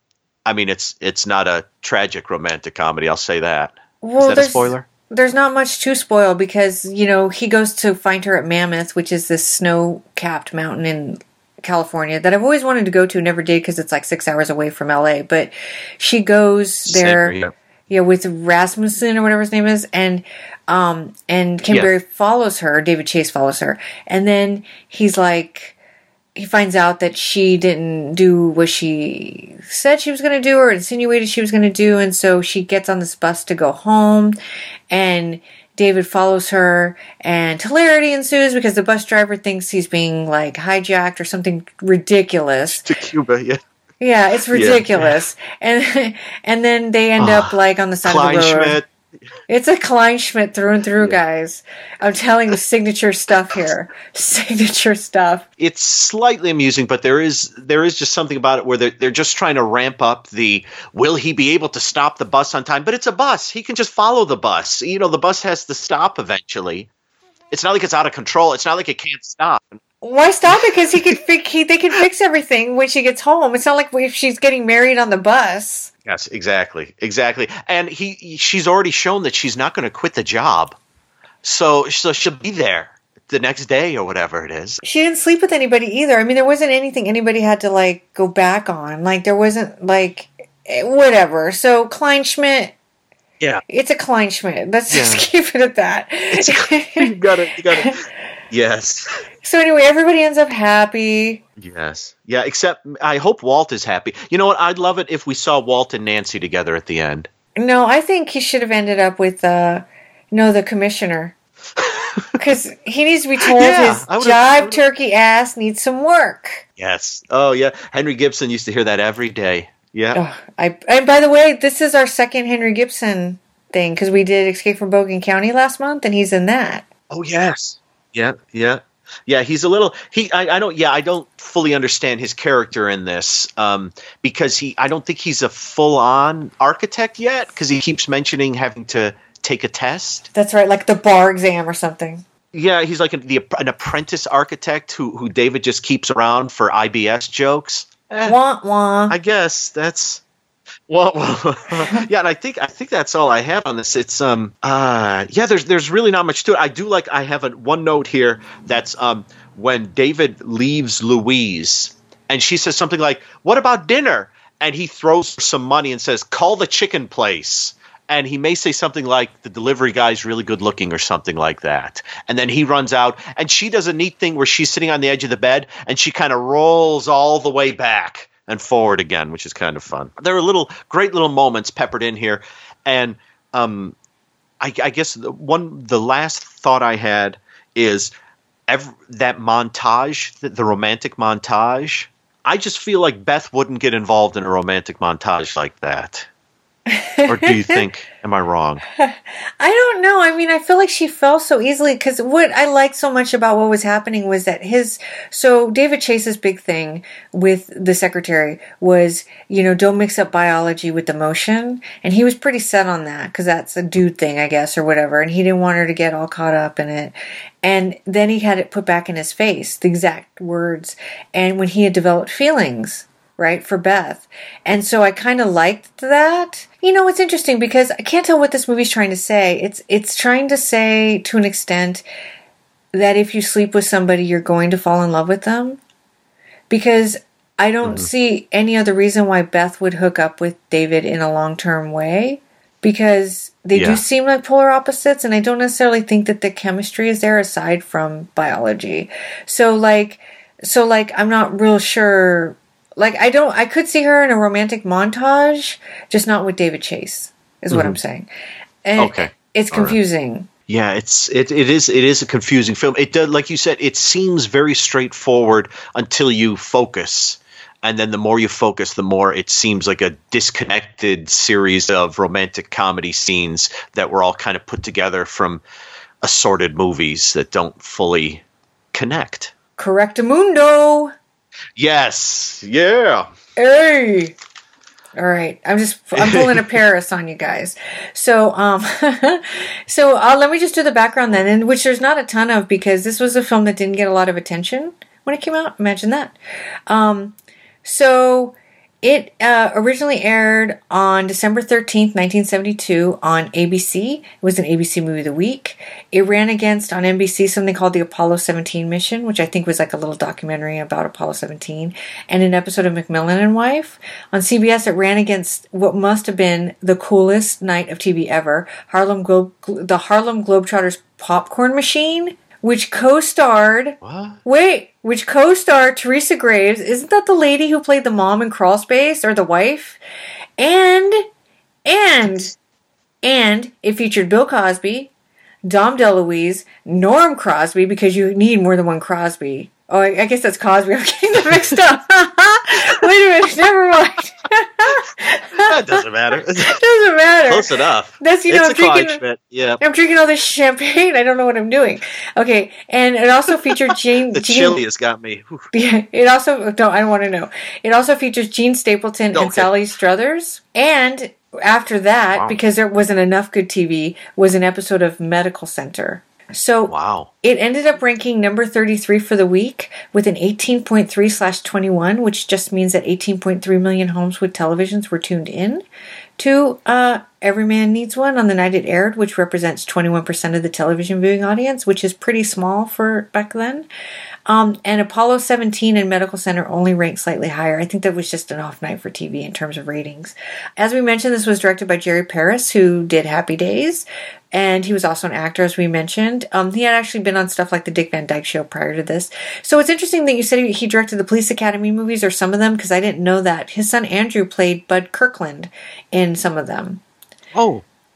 I mean, it's it's not a tragic romantic comedy. I'll say that.
Well,
Is that a spoiler?
There's not much to spoil because you know he goes to find her at Mammoth, which is this snow-capped mountain in California that I've always wanted to go to, never did because it's like six hours away from L A. But she goes there,
Same, yeah.
yeah, with Rasmussen or whatever his name is, and um, and Kim
yes.
Berry follows her. David Chase follows her, and then he's like, he finds out that she didn't do what she said she was going to do or insinuated she was going to do, and so she gets on this bus to go home, and David follows her, and hilarity ensues because the bus driver thinks he's being like hijacked or something ridiculous.
To Cuba, yeah.
Yeah, it's ridiculous. Yeah. And and then they end up like on the side of the road. It's a Kleinschmidt through and through, yeah. guys. I'm telling you, signature stuff here. Signature stuff.
It's slightly amusing, but there is there is just something about it where they're, they're just trying to ramp up the, will he be able to stop the bus on time? But it's a bus. He can just follow the bus. You know, the bus has to stop eventually. It's not like it's out of control. It's not like it can't stop.
Why stop it? Because he could fi- he, they can fix everything when she gets home. It's not like if she's getting married on the bus.
Yes, exactly, exactly. And he, she's already shown that she's not going to quit the job, so so she'll be there the next day or whatever it is.
She didn't sleep with anybody either. I mean, there wasn't anything anybody had to like go back on. Like there wasn't like whatever. So Kleinschmidt.
Yeah,
it's a Kleinschmidt. Let's yeah. just keep it at that.
It's, you got it. You got it. Yes.
So anyway, everybody ends up happy.
Yes. Yeah, except I hope Walt is happy. You know what? I'd love it if we saw Walt and Nancy together at the end.
No, I think he should have ended up with, uh, no, the commissioner. Because he needs to be told
Yeah,
his
I would've- I
jive
would've-
turkey ass needs some work.
Yes. Oh, yeah. Henry Gibson used to hear that every day. Yeah.
Ugh, I and by the way, this is our second Henry Gibson thing because we did Escape from Bogan County last month, and he's in that.
Oh, yes. Yeah, yeah. Yeah, he's a little he I, I don't yeah, I don't fully understand his character in this. Um, because he I don't think he's a full-on architect yet, because he keeps mentioning having to take a test.
That's right, like the bar exam or something.
Yeah, he's like an, the, an apprentice architect who who David just keeps around for I B S jokes. Eh,
Wah wah.
I guess that's well, well yeah, and I think I think that's all I have on this. It's um uh yeah, there's there's really not much to it. I do like I have a one note here that's um when David leaves Louise and she says something like, "What about dinner?" And he throws her some money and says, "Call the chicken place." And he may say something like, "The delivery guy's really good looking," or something like that. And then he runs out, and she does a neat thing where she's sitting on the edge of the bed, and she kind of rolls all the way back and forward again, which is kind of fun. There are little, great little moments peppered in here. And um, I, I guess the one, the last thought I had is every, that montage, the, the romantic montage. I just feel like Beth wouldn't get involved in a romantic montage like that. Or do you think, am I wrong?
I don't know. I mean, I feel like she fell so easily because what I liked so much about what was happening was that his, so David Chase's big thing with the secretary was, you know, don't mix up biology with emotion. And he was pretty set on that because that's a dude thing, I guess, or whatever. And he didn't want her to get all caught up in it. And then he had it put back in his face, the exact words. And when he had developed feelings, right, for Beth. And so I kind of liked that. You know, it's interesting because I can't tell what this movie's trying to say. It's it's trying to say, to an extent, that if you sleep with somebody, you're going to fall in love with them. Because I don't mm-hmm. see any other reason why Beth would hook up with David in a long-term way. Because they yeah. do seem like polar opposites, and I don't necessarily think that the chemistry is there aside from biology. So, like, so like, I'm not real sure. Like, I don't, I could see her in a romantic montage, just not with David Chase, is mm-hmm. what I'm saying. And
okay.
It's confusing.
Right. Yeah, it's, it, it is, it is a confusing film. It does, like you said, it seems very straightforward until you focus. And then the more you focus, the more it seems like a disconnected series of romantic comedy scenes that were all kind of put together from assorted movies that don't fully connect.
Correctamundo!
Yes. Yeah.
Hey. All right. I'm just I'm pulling a Paris on you guys. So um so uh, let me just do the background then, and which there's not a ton of because this was a film that didn't get a lot of attention when it came out. Imagine that. Um so it uh, originally aired on December thirteenth, nineteen seventy-two on A B C. It was an A B C Movie of the Week. It ran against on N B C something called the Apollo seventeen Mission, which I think was like a little documentary about Apollo seventeen, and an episode of McMillan and Wife. On C B S, it ran against what must have been the coolest night of T V ever, Harlem Globe, the Harlem Globetrotters Popcorn Machine, which co-starred...
What?
Wait, which co-starred Teresa Graves. Isn't that the lady who played the mom in Crawl Space, or the wife? And, and, and it featured Bill Cosby, Dom DeLuise, Norm Crosby, because you need more than one Crosby. Oh, I, I guess that's Cosby. I'm getting them mixed up. Wait a minute, never mind.
That doesn't matter.
It doesn't matter.
Close enough.
That's, you know,
it's
I'm
a
drinking,
Schmidt. Yeah.
I'm drinking all this champagne. I don't know what I'm doing. Okay, and it also featured Jane.
the
Jean,
chili has got me. Whew.
Yeah, it also. No, I don't want to know. It also features Gene Stapleton
okay.
and Sally Struthers. And after that, wow. because there wasn't enough good T V, was an episode of Medical Center. So
wow.
It ended up ranking number thirty-three for the week with an eighteen point three slash twenty-one, which just means that eighteen point three million homes with televisions were tuned in to uh, Every Man Needs One on the night it aired, which represents twenty-one percent of the television viewing audience, which is pretty small for back then. Um, and Apollo seventeen and Medical Center only ranked slightly higher. I think that was just an off night for T V in terms of ratings. As we mentioned, this was directed by Jerry Paris, who did Happy Days, and he was also an actor, as we mentioned. Um, he had actually been on stuff like The Dick Van Dyke Show prior to this. So it's interesting that you said he directed the Police Academy movies, or some of them, because I didn't know that. His son Andrew played Bud Kirkland in some of them.
Oh.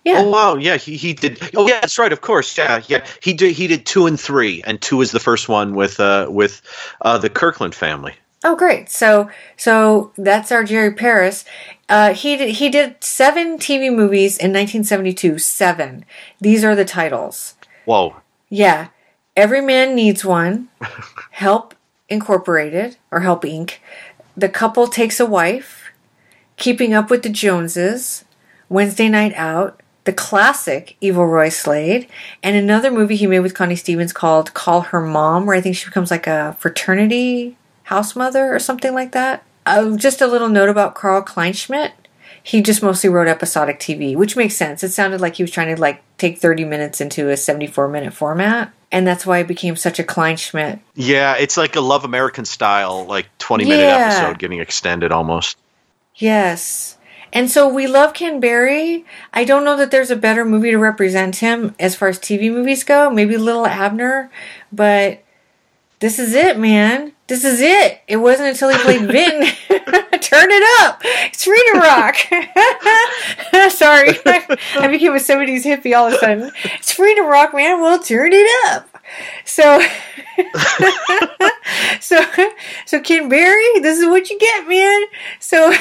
Yeah.
Oh wow, yeah, he, he did. Oh yeah, that's right. Of course, yeah, yeah. He did. He did two and three, and two is the first one with uh with uh the Kirkland family.
Oh, great. So so that's our Jerry Paris. Uh, he did he did seven T V movies in nineteen seventy-two. Seven. These are the titles.
Whoa.
Yeah. Every Man Needs One. Help Incorporated or Help Incorporated. The Couple Takes a Wife. Keeping Up with the Joneses. Wednesday Night Out. The classic Evil Roy Slade, and another movie he made with Connie Stevens called Call Her Mom, where I think she becomes like a fraternity house mother or something like that. Uh, just a little note about Carl Kleinschmidt. He just mostly wrote episodic T V, which makes sense. It sounded like he was trying to like take thirty minutes into a seventy-four minute format, and that's why it became such a Kleinschmidt.
Yeah, it's like a Love American style, like twenty minute
Yeah.
episode getting extended almost.
Yes. And so we love Ken Berry. I don't know that there's a better movie to represent him as far as T V movies go. Maybe Little Abner. But this is it, man. This is it. It wasn't until he played Vin. Turn it up. It's Frida Rock. Sorry. I became a seventies hippie all of a sudden. It's Frida Rock, man. Well, turn it up. So, so, so Ken Berry, this is what you get, man. So...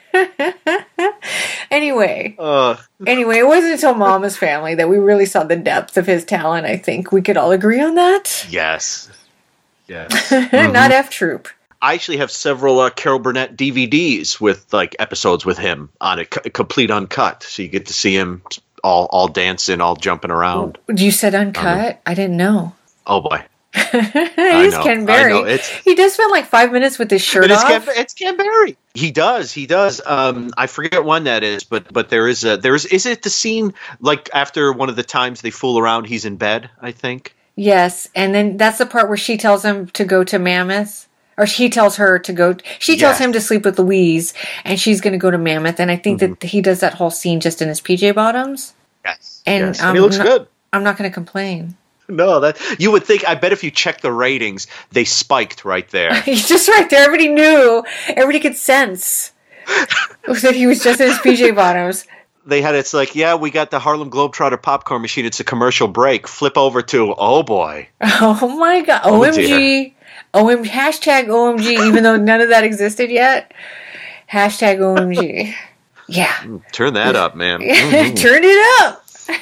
anyway,
Uh,
anyway, it wasn't until Mama's Family that we really saw the depth of his talent. I think we could all agree on that.
yes. Yes.
Not F Troop.
I actually have several uh, Carol Burnett D V Ds with like episodes with him on it, c- complete uncut, so you get to see him all all dancing, all jumping around.
You said uncut? I didn't know.
Oh boy,
He's
know,
Ken
I
Berry.
know, it's-
He does spend like five minutes with his shirt
But it's
off.
Ken, it's Ken Berry. He does. He does. Um, I forget when that is, but but there is a there is is it the scene like after one of the times they fool around? He's in bed, I think.
Yes, and then that's the part where she tells him to go to Mammoth. Or he tells her to go. She tells
Yes.
him to sleep with Louise, and she's going to go to Mammoth. And I think
Mm-hmm.
that he does that whole scene just in his P J bottoms.
Yes.
And,
yes.
um,
and he looks
not-
good.
I'm not going to complain.
No, that you would think. I bet if you check the ratings, they spiked right there.
He's just right there. Everybody knew. Everybody could sense that he was just in his P J bottoms.
They had it's like, yeah, we got the Harlem Globetrotter popcorn machine. It's a commercial break. Flip over to oh boy.
Oh my god!
Oh,
O M G! O M hashtag O M G. Even though none of that existed yet. Hashtag O M G. Yeah.
Turn that up, man. Mhm.
Turn it up.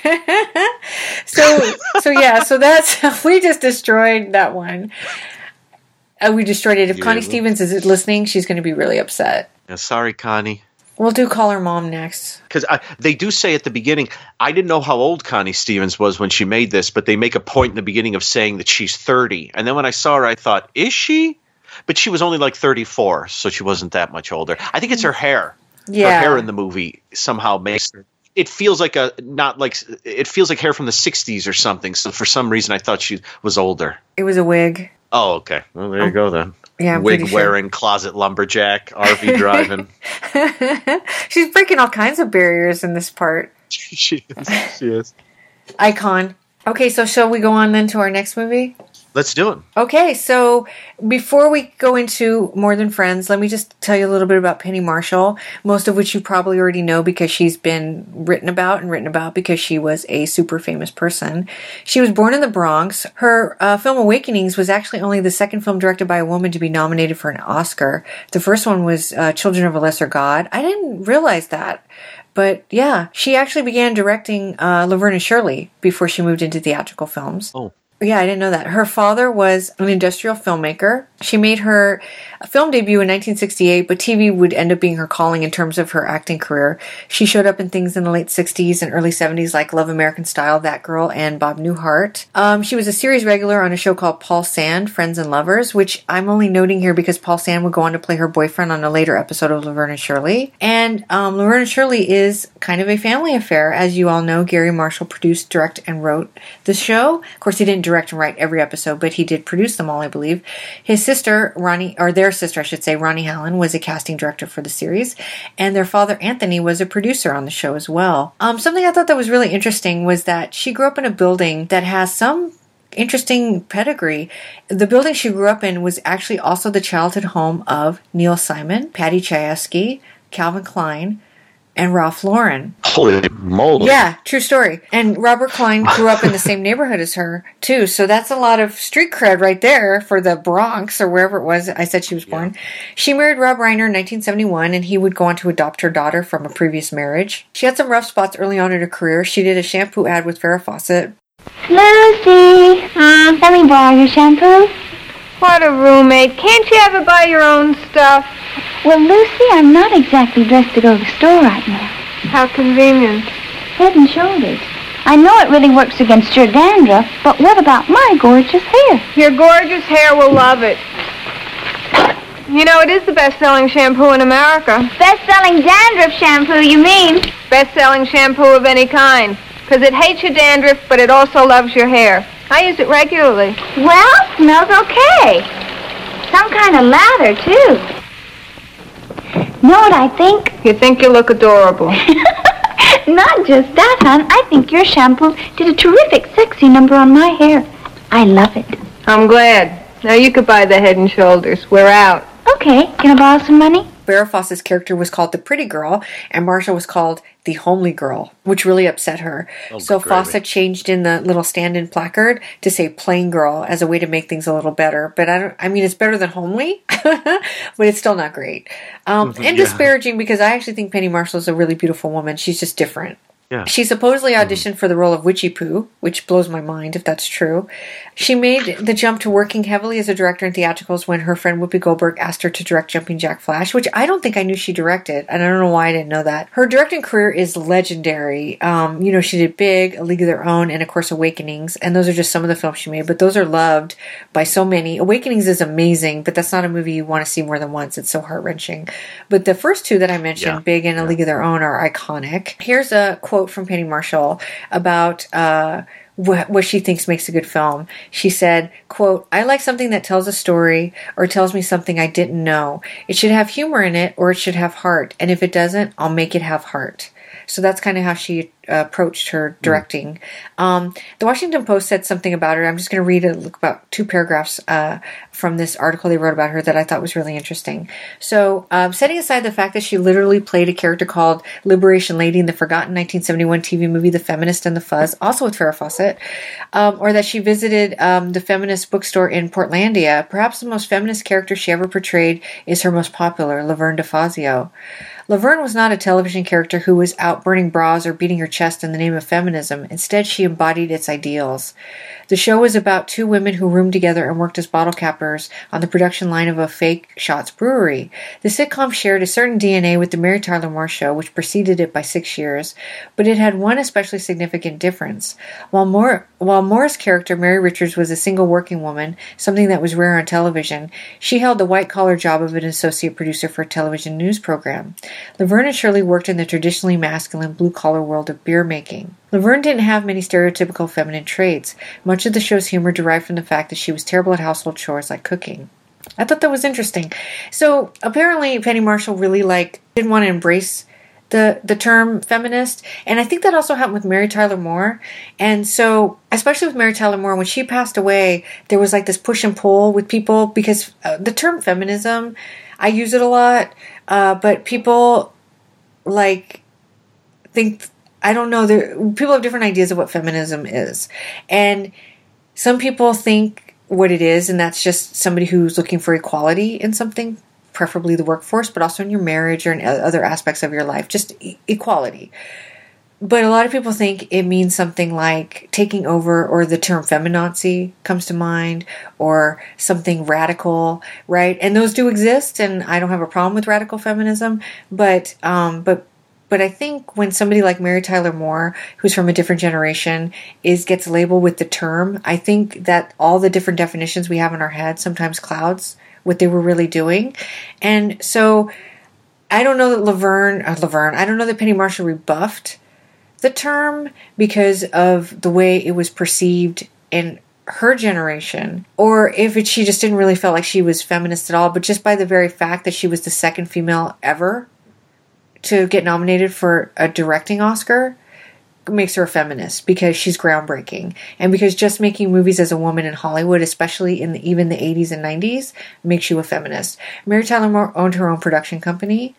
so so yeah. So that's we just destroyed that one. Uh, we destroyed it. If
Yeah.
Connie Stevens is listening, she's going to be really upset.
Yeah, sorry, Connie.
We'll do Call Her Mom next.
Because they do say at the beginning, I didn't know how old Connie Stevens was when she made this, but they make a point in the beginning of saying that she's thirty. And then when I saw her, I thought, is she? But she was only like thirty-four, so she wasn't that much older. I think it's her hair.
Yeah.
Her hair in the movie somehow makes her. It feels like a not like it feels like hair from the sixties or something. So for some reason, I thought she was older.
It was a wig.
Oh, okay. Well, there you go then.
Yeah, I'm
wig
pretty sure.
wearing, closet lumberjack, R V driving.
She's breaking all kinds of barriers in this part.
she is. She is.
Icon. Okay, so shall we go on then to our next movie?
Let's do it.
Okay, so before we go into More Than Friends, let me just tell you a little bit about Penny Marshall, most of which you probably already know because she's been written about and written about because she was a super famous person. She was born in the Bronx. Her uh, film Awakenings was actually only the second film directed by a woman to be nominated for an Oscar. The first one was uh, Children of a Lesser God. I didn't realize that. But yeah, she actually began directing uh, Laverne and Shirley before she moved into theatrical films.
Oh.
Yeah, I didn't know that. Her father was an industrial filmmaker. She made her film debut in nineteen sixty-eight, but T V would end up being her calling in terms of her acting career. She showed up in things in the late sixties and early seventies like Love American Style, That Girl, and Bob Newhart. Um, she was a series regular on a show called Paul Sand, Friends and Lovers, which I'm only noting here because Paul Sand would go on to play her boyfriend on a later episode of Laverne and Shirley. And um, Laverne and Shirley is kind of a family affair. As you all know, Gary Marshall produced, direct, and wrote the show. Of course, he didn't direct and write every episode, but he did produce them all, I believe. His sister, Ronnie, or their sister, I should say, Ronnie Hallen, was a casting director for the series, and their father, Anthony, was a producer on the show as well. Um, something I thought that was really interesting was that she grew up in a building that has some interesting pedigree. The building she grew up in was actually also the childhood home of Neil Simon, Patty Chayefsky, Calvin Klein, and Ralph Lauren.
Holy moly.
Yeah, true story. And Robert Klein grew up in the same neighborhood as her, too. So that's a lot of street cred right there for the Bronx or wherever it was I said she was born. Yeah. She married Rob Reiner in nineteen seventy-one, and he would go on to adopt her daughter from a previous marriage. She had some rough spots early on in her career. She did a shampoo ad with Farrah Fawcett.
Lucy, hmm? Let me borrow your shampoo.
What a roommate. Can't you ever buy your own stuff?
Well, Lucy, I'm not exactly dressed to go to the store right now.
How convenient.
Head and Shoulders. I know it really works against your dandruff, but what about my gorgeous hair?
Your gorgeous hair will love it. You know, it is the best-selling shampoo in America.
Best-selling dandruff shampoo, you mean?
Best-selling shampoo of any kind. Because it hates your dandruff, but it also loves your hair. I use it regularly.
Well, smells okay. Some kind of lather, too. Know what I think?
You think you look adorable.
Not just that, hon. I think your shampoo did a terrific sexy number on my hair. I love it.
I'm glad. Now you could buy the Head and Shoulders. We're out.
Okay. Can I borrow some money?
Farrah Fawcett's character was called the pretty girl, and Marsha was called the homely girl, which really upset her. Oh, so gravy. Fawcett changed in the little stand-in placard to say plain girl as a way to make things a little better. But I don't. I mean, it's better than homely, but it's still not great. Um, and yeah. disparaging because I actually think Penny Marshall is a really beautiful woman. She's just different. Yeah. She supposedly auditioned mm-hmm. for the role of Witchy Poo, which blows my mind if that's true. She made the jump to working heavily as a director in theatricals when her friend Whoopi Goldberg asked her to direct Jumping Jack Flash, which I don't think I knew she directed, and I don't know why I didn't know that. Her directing career is legendary. Um, you know, she did Big, A League of Their Own, and of course Awakenings, and those are just some of the films she made, but those are loved by so many. Awakenings is amazing, but that's not a movie you want to see more than once. It's so heart-wrenching. But the first two that I mentioned, yeah. Big and A League of Their Own, are iconic. Here's a quote from Penny Marshall about uh, wh- what she thinks makes a good film. She said, quote, "I like something that tells a story or tells me something I didn't know. It should have humor in it or it should have heart. And if it doesn't, I'll make it have heart." So that's kind of how she uh, approached her directing. Mm. Um, the Washington Post said something about her. I'm just going to read a, look about two paragraphs uh, from this article they wrote about her that I thought was really interesting. So, um, setting aside the fact that she literally played a character called Liberation Lady in the forgotten nineteen seventy-one T V movie The Feminist and the Fuzz, also with Farrah Fawcett, um, or that she visited um, the feminist bookstore in Portlandia, perhaps the most feminist character she ever portrayed is her most popular, Laverne DeFazio. Laverne was not a television character who was out burning bras or beating her chest in the name of feminism. Instead, she embodied its ideals. The show was about two women who roomed together and worked as bottle cappers on the production line of a fake Shots brewery. The sitcom shared a certain D N A with the Mary Tyler Moore Show, which preceded it by six years, but it had one especially significant difference. While Moore, while Moore's character, Mary Richards, was a single working woman, something that was rare on television, she held the white-collar job of an associate producer for a television news program. Laverne and Shirley worked in the traditionally masculine blue-collar world of beer making. Laverne didn't have many stereotypical feminine traits. Much of the show's humor derived from the fact that she was terrible at household chores like cooking. I thought that was interesting. So apparently Penny Marshall really like didn't want to embrace the the term feminist, and I think that also happened with Mary Tyler Moore. And so, especially with Mary Tyler Moore, when she passed away, there was like this push and pull with people because uh, the term feminism, I use it a lot, uh, but people like think. I don't know. There, people have different ideas of what feminism is. And some people think what it is, and that's just somebody who's looking for equality in something, preferably the workforce, but also in your marriage or in other aspects of your life, just e- equality. But a lot of people think it means something like taking over, or the term feminazi comes to mind, or something radical, right? And those do exist, and I don't have a problem with radical feminism, but um, but But I think when somebody like Mary Tyler Moore, who's from a different generation, is gets labeled with the term, I think that all the different definitions we have in our head sometimes clouds what they were really doing. And so I don't know that Laverne, uh, Laverne, I don't know that Penny Marshall rebuffed the term because of the way it was perceived in her generation, or if it, she just didn't really feel like she was feminist at all, but just by the very fact that she was the second female ever to get nominated for a directing Oscar makes her a feminist, because she's groundbreaking, and because just making movies as a woman in Hollywood, especially in the, even the eighties and nineties, makes you a feminist. Mary Tyler Moore owned her own production company,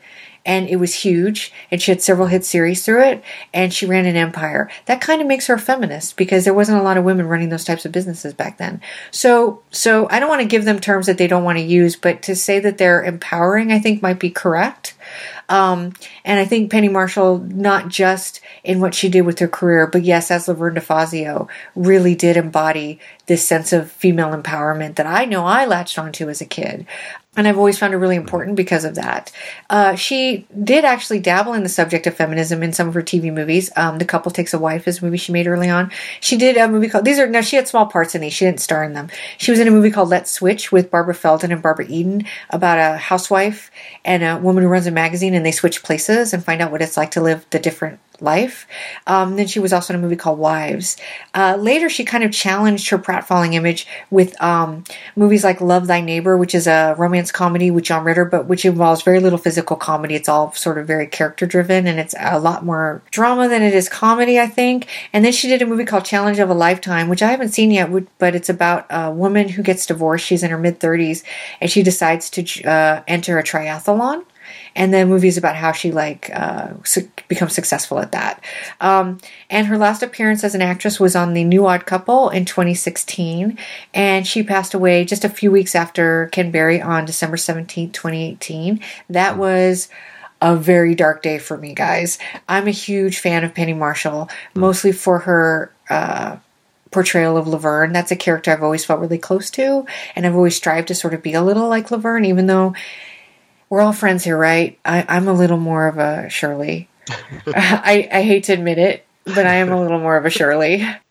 and it was huge, and she had several hit series through it, and she ran an empire. That kind of makes her a feminist because there wasn't a lot of women running those types of businesses back then. So, so I don't want to give them terms that they don't want to use, but to say that they're empowering, I think might be correct. Um, and I think Penny Marshall, not just in what she did with her career, but yes, as Laverne DeFazio, really did embody this sense of female empowerment that I know I latched onto as a kid. And I've always found her really important because of that. Uh, she did actually dabble in the subject of feminism in some of her T V movies. Um, The Couple Takes a Wife is a movie she made early on. She did a movie called, these are, now she had small parts in these. She didn't star in them. She was in a movie called Let's Switch with Barbara Feldon and Barbara Eden about a housewife and a woman who runs a magazine, and they switch places and find out what it's like to live the different life. Um, then she was also in a movie called Wives. Uh, later, she kind of challenged her pratfalling image with um, movies like Love Thy Neighbor, which is a romance comedy with John Ritter, but which involves very little physical comedy. It's all sort of very character driven, and it's a lot more drama than it is comedy, I think. And then she did a movie called Challenge of a Lifetime, which I haven't seen yet, but it's about a woman who gets divorced. She's in her mid thirties, and she decides to uh, enter a triathlon. And the movie is about how she like uh, su- becomes successful at that. Um, and her last appearance as an actress was on The New Odd Couple in twenty sixteen, and she passed away just a few weeks after Ken Berry on December seventeenth, twenty eighteen. That was a very dark day for me, guys. I'm a huge fan of Penny Marshall, mostly for her uh, portrayal of Laverne. That's a character I've always felt really close to, and I've always strived to sort of be a little like Laverne, even though we're all friends here, right? I, I'm a little more of a Shirley. I, I hate to admit it, but I am a little more of a Shirley. Uh,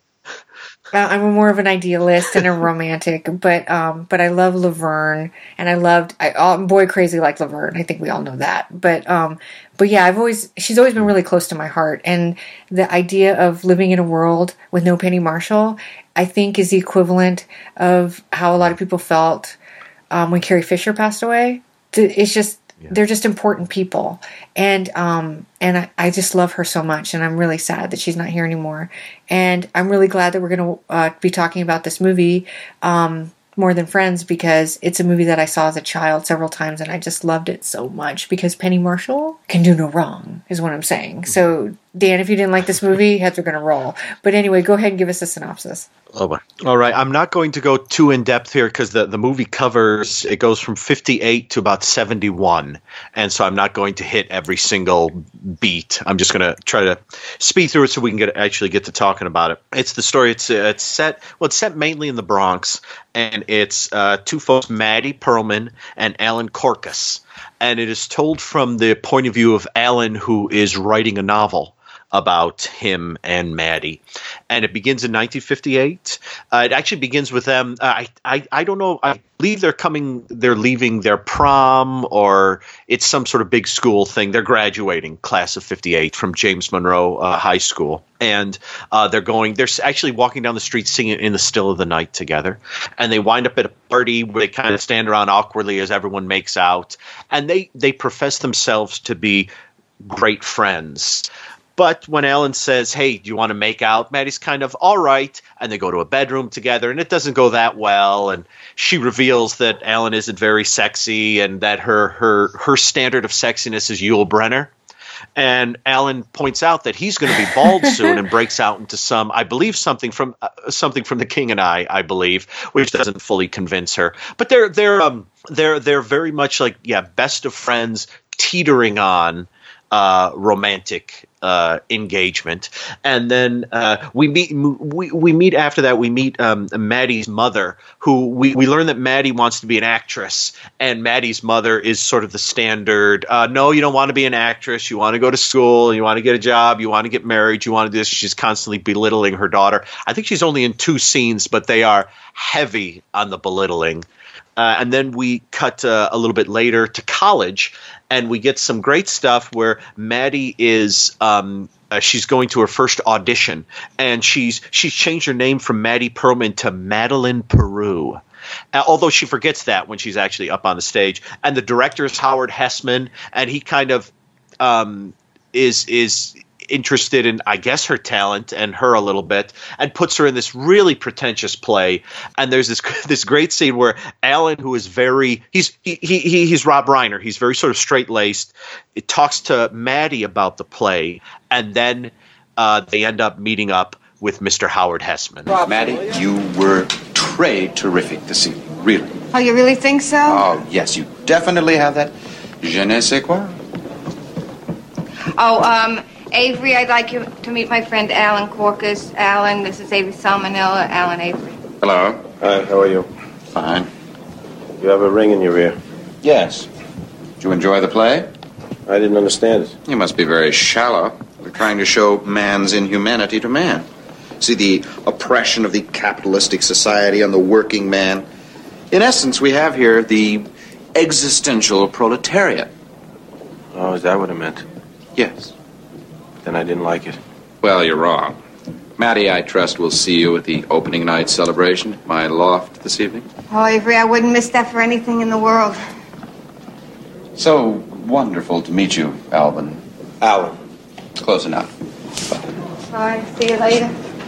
I'm a more of an idealist and a romantic, but um, but I love Laverne, and I loved I I'm boy crazy like Laverne. I think we all know that. But um, but yeah, I've always she's always been really close to my heart, and the idea of living in a world with no Penny Marshall, I think, is the equivalent of how a lot of people felt um, when Carrie Fisher passed away. It's just, yeah. They're just important people. And um, and I, I just love her so much. And I'm really sad that she's not here anymore. And I'm really glad that we're going to uh, be talking about this movie, um, More Than Friends, because it's a movie that I saw as a child several times. And I just loved it so much because Penny Marshall can do no wrong, is what I'm saying. So, Dan, if you didn't like this movie, heads are going to roll. But anyway, go ahead and give us a synopsis.
Oh, all right. I'm not going to go too in depth here because the, the movie covers, it goes from fifty-eight to about seventy-one. And so I'm not going to hit every single beat. I'm just going to try to speed through it so we can get actually get to talking about it. It's the story. It's, uh, it's set, well, it's set mainly in the Bronx. And it's uh, two folks, Maddie Perlman and Alan Corkus. And it is told from the point of view of Alan, who is writing a novel about him and Maddie. And it begins in nineteen fifty-eight. Uh, it actually begins with them. Uh, I, I I don't know. I believe they're coming, they're leaving their prom, or it's some sort of big school thing. They're graduating, class of fifty-eight from James Monroe uh, High School. And uh, they're going, they're actually walking down the street singing In the Still of the Night together. And they wind up at a party where they kind of stand around awkwardly as everyone makes out. And they, they profess themselves to be great friends. But when Alan says, hey, do you want to make out? Maddie's kind of, all right. And they go to a bedroom together, and it doesn't go that well. And she reveals that Alan isn't very sexy and that her her her standard of sexiness is Yul Brynner. And Alan points out that he's going to be bald soon and breaks out into some, I believe, something from uh, something from The King and I, I believe, which doesn't fully convince her. But they're they're um they're they're very much like, yeah, best of friends, teetering on uh, romantic uh, engagement. And then uh, we meet we, we meet after that, we meet um, Maddie's mother, who we, we learn that Maddie wants to be an actress. And Maddie's mother is sort of the standard, uh, no, you don't want to be an actress. You want to go to school. You want to get a job. You want to get married. You want to do this. She's constantly belittling her daughter. I think she's only in two scenes, but they are heavy on the belittling. Uh, and then we cut uh, a little bit later to college, and we get some great stuff where Maddie is um, uh, she's going to her first audition, and she's she's changed her name from Maddie Perlman to Madeline Peru. Uh, although she forgets that when she's actually up on the stage. And the director is Howard Hessman, and he kind of um, is is interested in, I guess, her talent and her a little bit, and puts her in this really pretentious play. And there's this this great scene where Alan, who is very he's he, he he's Rob Reiner, he's very sort of straight laced. It talks to Maddie about the play, and then uh, they end up meeting up with Mister Howard Hesseman.
Maddie, you were très terrific this evening, really.
Oh, you really think so?
Oh, yes, you definitely have that je ne sais quoi.
Oh, um, Avery, I'd like you to meet my friend Alan Corcus. Alan, this is Avery Salmonella. Alan Avery.
Hello.
Hi, how are you?
Fine.
You have a ring in your ear.
Yes. Did you enjoy the play?
I didn't understand it.
You must be very shallow. We're trying to show man's inhumanity to man. See the oppression of the capitalistic society on the working man. In essence, we have here the existential proletariat.
Oh, is that what it meant?
Yes.
Then I didn't like it.
Well, you're wrong. Maddie, I trust we'll see you at the opening night celebration at my loft this evening.
Oh, Avery, I wouldn't miss that for anything in the world.
So wonderful to meet you, Alvin.
Alan.
Close enough.
Bye. See you later.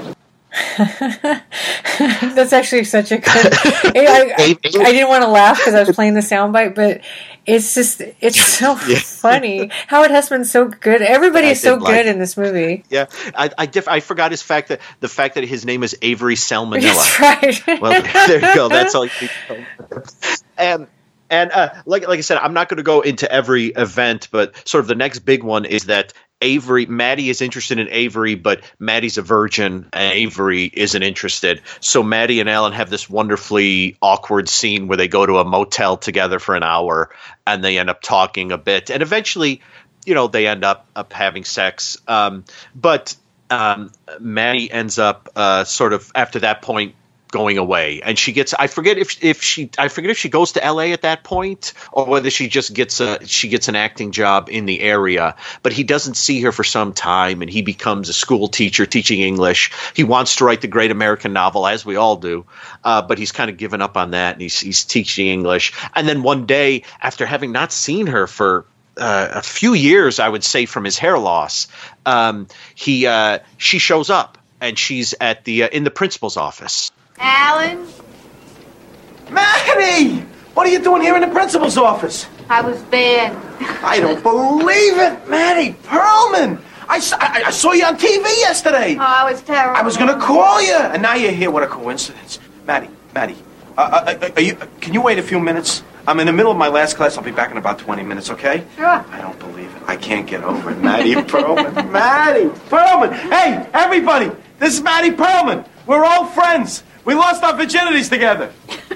That's actually such a good. I, I, I didn't want to laugh because I was playing the soundbite, but it's just it's so yeah. funny. Howard Hesseman's so good. Everybody is so good in this movie.
Yeah, I I, diff- I forgot his fact that the fact that his name is Avery Salmonella.
That's right.
Well, there you go. That's all you need to know. And and uh, like like I said, I'm not going to go into every event, but sort of the next big one is that Avery, Maddie is interested in Avery, but Maddie's a virgin and Avery isn't interested. So Maddie and Alan have this wonderfully awkward scene where they go to a motel together for an hour and they end up talking a bit. And eventually, you know, they end up, up having sex. Um, but um, Maddie ends up uh, sort of after that point going away, and she gets I forget if if she I forget if she goes to L A at that point or whether she just gets a she gets an acting job in the area, but he doesn't see her for some time and he becomes a school teacher teaching English. He wants to write the great American novel, as we all do, uh, but he's kind of given up on that and he's he's teaching English. And then one day, after having not seen her for Uh, a few years, I would say, from his hair loss, um, he uh, she shows up and she's at the uh, in the principal's office.
Alan?
Maddie! What are you doing here in the principal's office?
I was bad.
I don't believe it! Maddie Perlman! I, I, I saw you on T V yesterday!
Oh, I was terrible.
I was gonna call you, and now you're here. What a coincidence. Maddie, Maddie, uh, uh, are you, can you wait a few minutes? I'm in the middle of my last class. I'll be back in about twenty minutes, okay?
Sure.
I don't believe it. I can't get over it. Maddie Perlman. Maddie Perlman! Hey, everybody! This is Maddie Perlman. We're all friends. We lost our virginities together.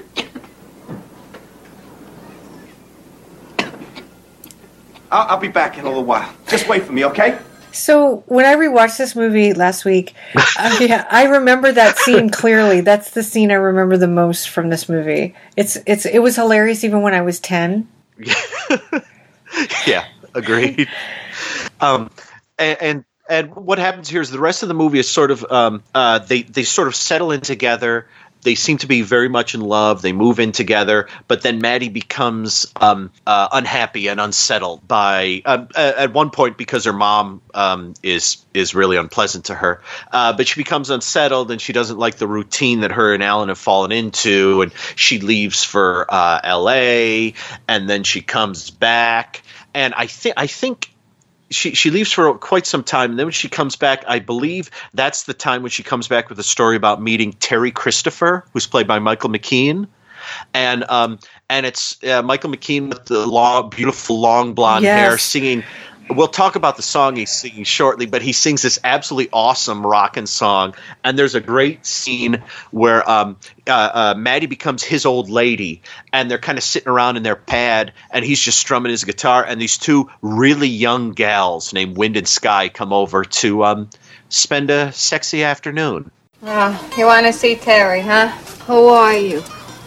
I'll, I'll be back in a little while. Just wait for me, okay?
So when I rewatched this movie last week, uh, yeah, I remember that scene clearly. That's the scene I remember the most from this movie. It's it's it was hilarious even when I was ten.
Yeah, agreed. um, and, and and what happens here is the rest of the movie is sort of um, uh, they they sort of settle in together. They seem to be very much in love. They move in together, but then Maddie becomes um, uh, unhappy and unsettled by uh, at one point because her mom um, is is really unpleasant to her. Uh, but she becomes unsettled and she doesn't like the routine that her and Alan have fallen into, and she leaves for uh, L A and then she comes back. And I think I think. She she leaves for quite some time, and then when she comes back, I believe that's the time when she comes back with a story about meeting Terry Christopher, who's played by Michael McKean, and um and it's uh, Michael McKean with the long, beautiful long blonde
yes. hair,
singing. We'll talk about the song he's singing shortly, but he sings this absolutely awesome rockin' song. And there's a great scene where um, uh, uh, Maddie becomes his old lady, and they're kind of sitting around in their pad, and he's just strumming his guitar. And these two really young gals named Wind and Sky come over to um, spend a sexy afternoon.
Oh, you want to see Terry, huh? Who are you?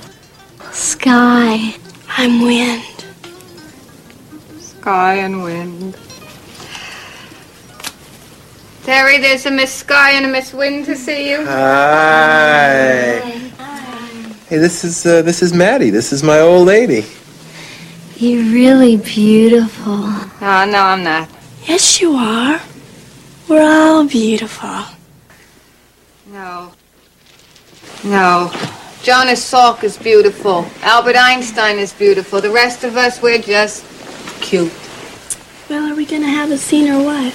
Sky. I'm Wind.
Sky and Wind. Terry, there's a Miss Sky and a Miss Wind to see you.
Hi. Hey, this is uh, this is Maddie. This is my old lady.
You're really beautiful.
Oh, no, I'm not.
Yes, you are.
We're all beautiful.
No. No. Jonas Salk is beautiful. Albert Einstein is beautiful. The rest of us, we're just cute.
Well, are we gonna have a scene or what?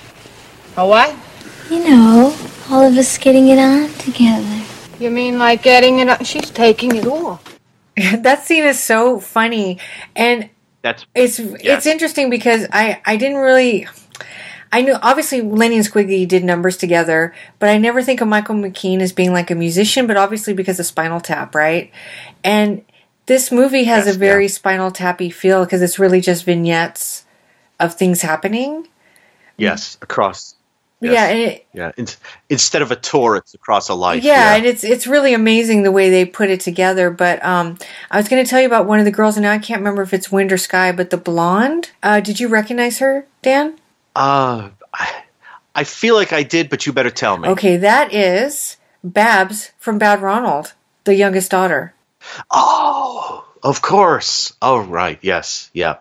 A what?
You know, all of us getting it on together.
You mean like getting it on? She's taking it off.
That scene is so funny. And
That's
it's
yeah.
it's interesting because I, I didn't really... I knew, obviously, Lenny and Squiggly did numbers together, but I never think of Michael McKean as being like a musician, but obviously because of Spinal Tap, right? And this movie has yes, a very yeah. Spinal Tappy feel because it's really just vignettes of things happening.
Yes, across. Yes.
Yeah, and it,
yeah. In, instead of a tour, it's across a life.
Yeah,
yeah,
and it's it's really amazing the way they put it together. But um, I was going to tell you about one of the girls, and now I can't remember if it's Wind or Sky, but the blonde. Uh, did you recognize her, Dan?
Uh, I, I feel like I did, but you better tell me.
Okay, that is Babs from Bad Ronald, the youngest daughter.
Oh, of course. Oh, right. Yes. Yeah.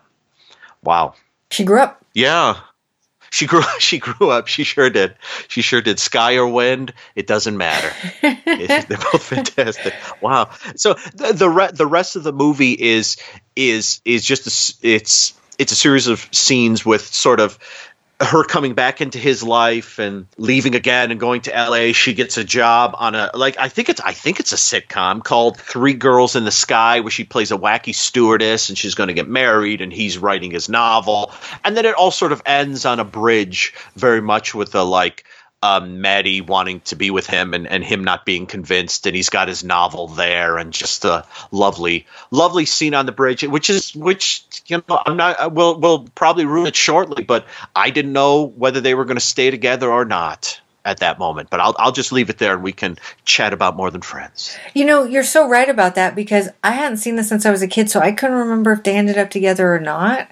Wow.
She grew up.
Yeah. She grew She grew up. She sure did. She sure did. Sky or wind, it doesn't matter. it, they're both fantastic. Wow. So the the, re- the rest of the movie is is is just a, it's it's a series of scenes with sort of her coming back into his life and leaving again and going to L A. She gets a job on a like I think it's I think it's a sitcom called Three Girls in the Sky, where she plays a wacky stewardess and she's going to get married and he's writing his novel. And then it all sort of ends on a bridge, very much with a like um, Maddie wanting to be with him and, and him not being convinced, and he's got his novel there, and just a lovely, lovely scene on the bridge, which is which you know I'm not we'll we'll probably ruin it shortly, but I didn't know whether they were going to stay together or not at that moment. But I'll I'll just leave it there, and we can chat about More Than Friends.
You know, you're so right about that, because I hadn't seen this since I was a kid, so I couldn't remember if they ended up together or not.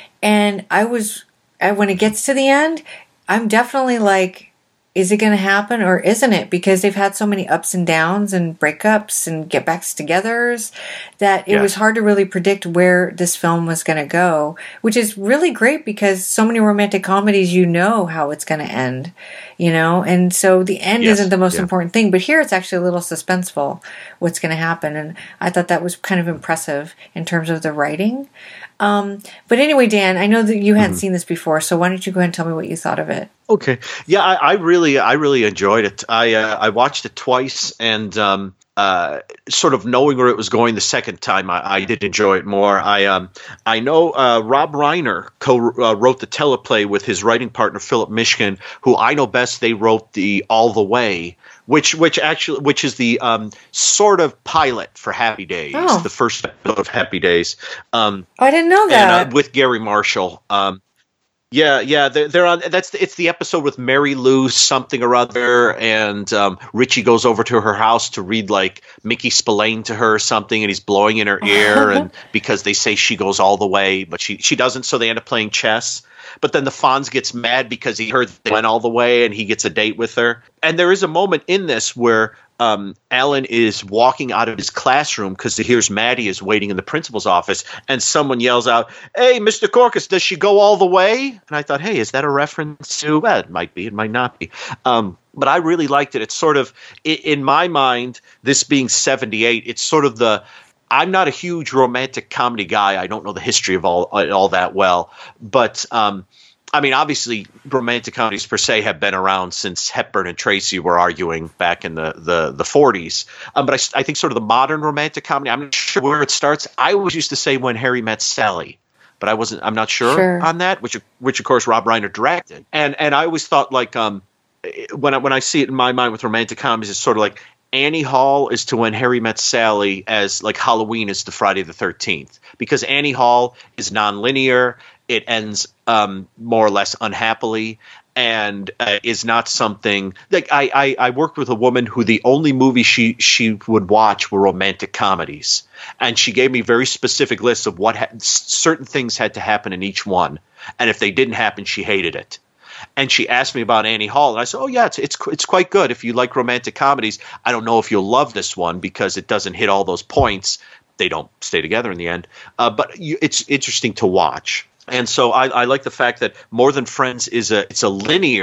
And I was when it gets to the end, I'm definitely like, is it going to happen or isn't it? Because they've had so many ups and downs and breakups and get backs togethers that it yeah. was hard to really predict where this film was going to go, which is really great because so many romantic comedies, you know how it's going to end, you know? And so the end yes. isn't the most yeah. important thing, but here it's actually a little suspenseful what's going to happen. And I thought that was kind of impressive in terms of the writing. Um, but anyway, Dan, I know that you hadn't mm-hmm. seen this before, so why don't you go ahead and tell me what you thought of it?
Okay, yeah, I, I really, I really enjoyed it. I, uh, I watched it twice, and um, uh, sort of knowing where it was going the second time, I, I did enjoy it more. I, um, I know uh, Rob Reiner co-wrote uh, the teleplay with his writing partner Philip Mishkin, who I know best. They wrote the All the Way, which, which actually, which is the um, sort of pilot for Happy Days, oh. the first episode of Happy Days. Um,
oh, I didn't know that.
And, uh, with Gary Marshall. Um, Yeah, yeah, they're, they're on. That's the, it's the episode with Mary Lou something or other, and um, Richie goes over to her house to read like Mickey Spillane to her or something, and he's blowing in her ear, and because they say she goes all the way, but she she doesn't, so they end up playing chess. But then the Fonz gets mad because he heard they went all the way, and he gets a date with her. And there is a moment in this where um, Alan is walking out of his classroom because he hears Maddie is waiting in the principal's office, and someone yells out, "Hey, Mister Corcus, does she go all the way?" And I thought, hey, is that a reference to? Well, it might be, it might not be. Um, but I really liked it. It's sort of, in my mind, this being seventy-eight, it's sort of the, I'm not a huge romantic comedy guy. I don't know the history of all all that well. But, um, I mean, obviously, romantic comedies per se have been around since Hepburn and Tracy were arguing back in the, the, the forties. Um, but I, I think sort of the modern romantic comedy, I'm not sure where it starts. I always used to say When Harry Met Sally, but I wasn't, I'm not sure, sure. on that, which, which of course, Rob Reiner directed. And and I always thought, like, um, when I, when I see it in my mind with romantic comedies, it's sort of like Annie Hall is to When Harry Met Sally as like Halloween is to Friday the thirteenth, because Annie Hall is nonlinear. It ends um, more or less unhappily, and uh, is not something like I, I, I worked with a woman who the only movie she she would watch were romantic comedies, and she gave me very specific lists of what ha- certain things had to happen in each one, and if they didn't happen, she hated it. And she asked me about Annie Hall, and I said, "Oh yeah, it's it's it's quite good if you like romantic comedies. I don't know if you'll love this one because it doesn't hit all those points. They don't stay together in the end, uh, but you, it's interesting to watch." And so I, I like the fact that More Than Friends is a it's a linear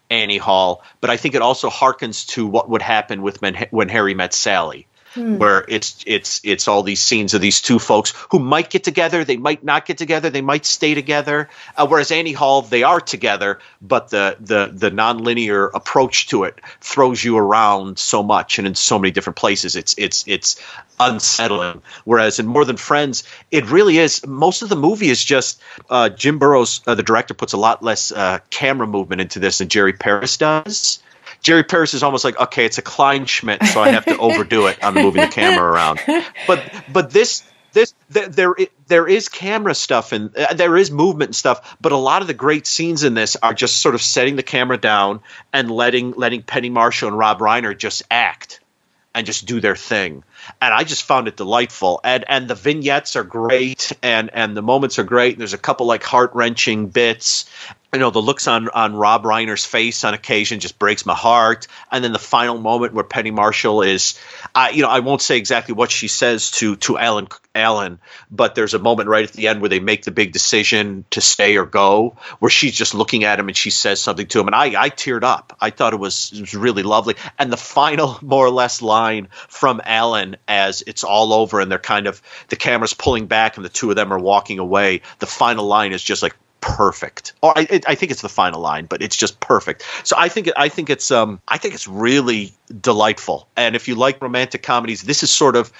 Annie Hall, but I think it also harkens to what would happen with when, when Harry Met Sally. Hmm. Where it's it's it's all these scenes of these two folks who might get together, they might not get together, they might stay together. Uh, whereas Annie Hall, they are together, but the the the nonlinear approach to it throws you around so much and in so many different places. It's it's it's unsettling. Whereas in More Than Friends, it really is. Most of the movie is just uh, Jim Burrows, uh, the director, puts a lot less uh, camera movement into this than Jerry Paris does. Jerry Paris is almost like, okay, it's a Kleinschmidt, so I have to overdo it on moving the camera around. But but this this there there, there is camera stuff and uh, there is movement and stuff, but a lot of the great scenes in this are just sort of setting the camera down and letting letting Penny Marshall and Rob Reiner just act and just do their thing. And I just found it delightful. And and the vignettes are great and and the moments are great. And there's a couple like heart-wrenching bits. You know, the looks on, on Rob Reiner's face on occasion just breaks my heart. And then the final moment where Penny Marshall is, I, you know, I won't say exactly what she says to to Alan, Alan, but there's a moment right at the end where they make the big decision to stay or go, where she's just looking at him and she says something to him. And I, I teared up. I thought it was, it was really lovely. And the final, more or less, line from Alan as it's all over and they're kind of, the camera's pulling back and the two of them are walking away. The final line is just like, perfect. Or I, I think it's the final line, but it's just perfect. So I think I think it's um I think it's really delightful. And if you like romantic comedies, this is sort of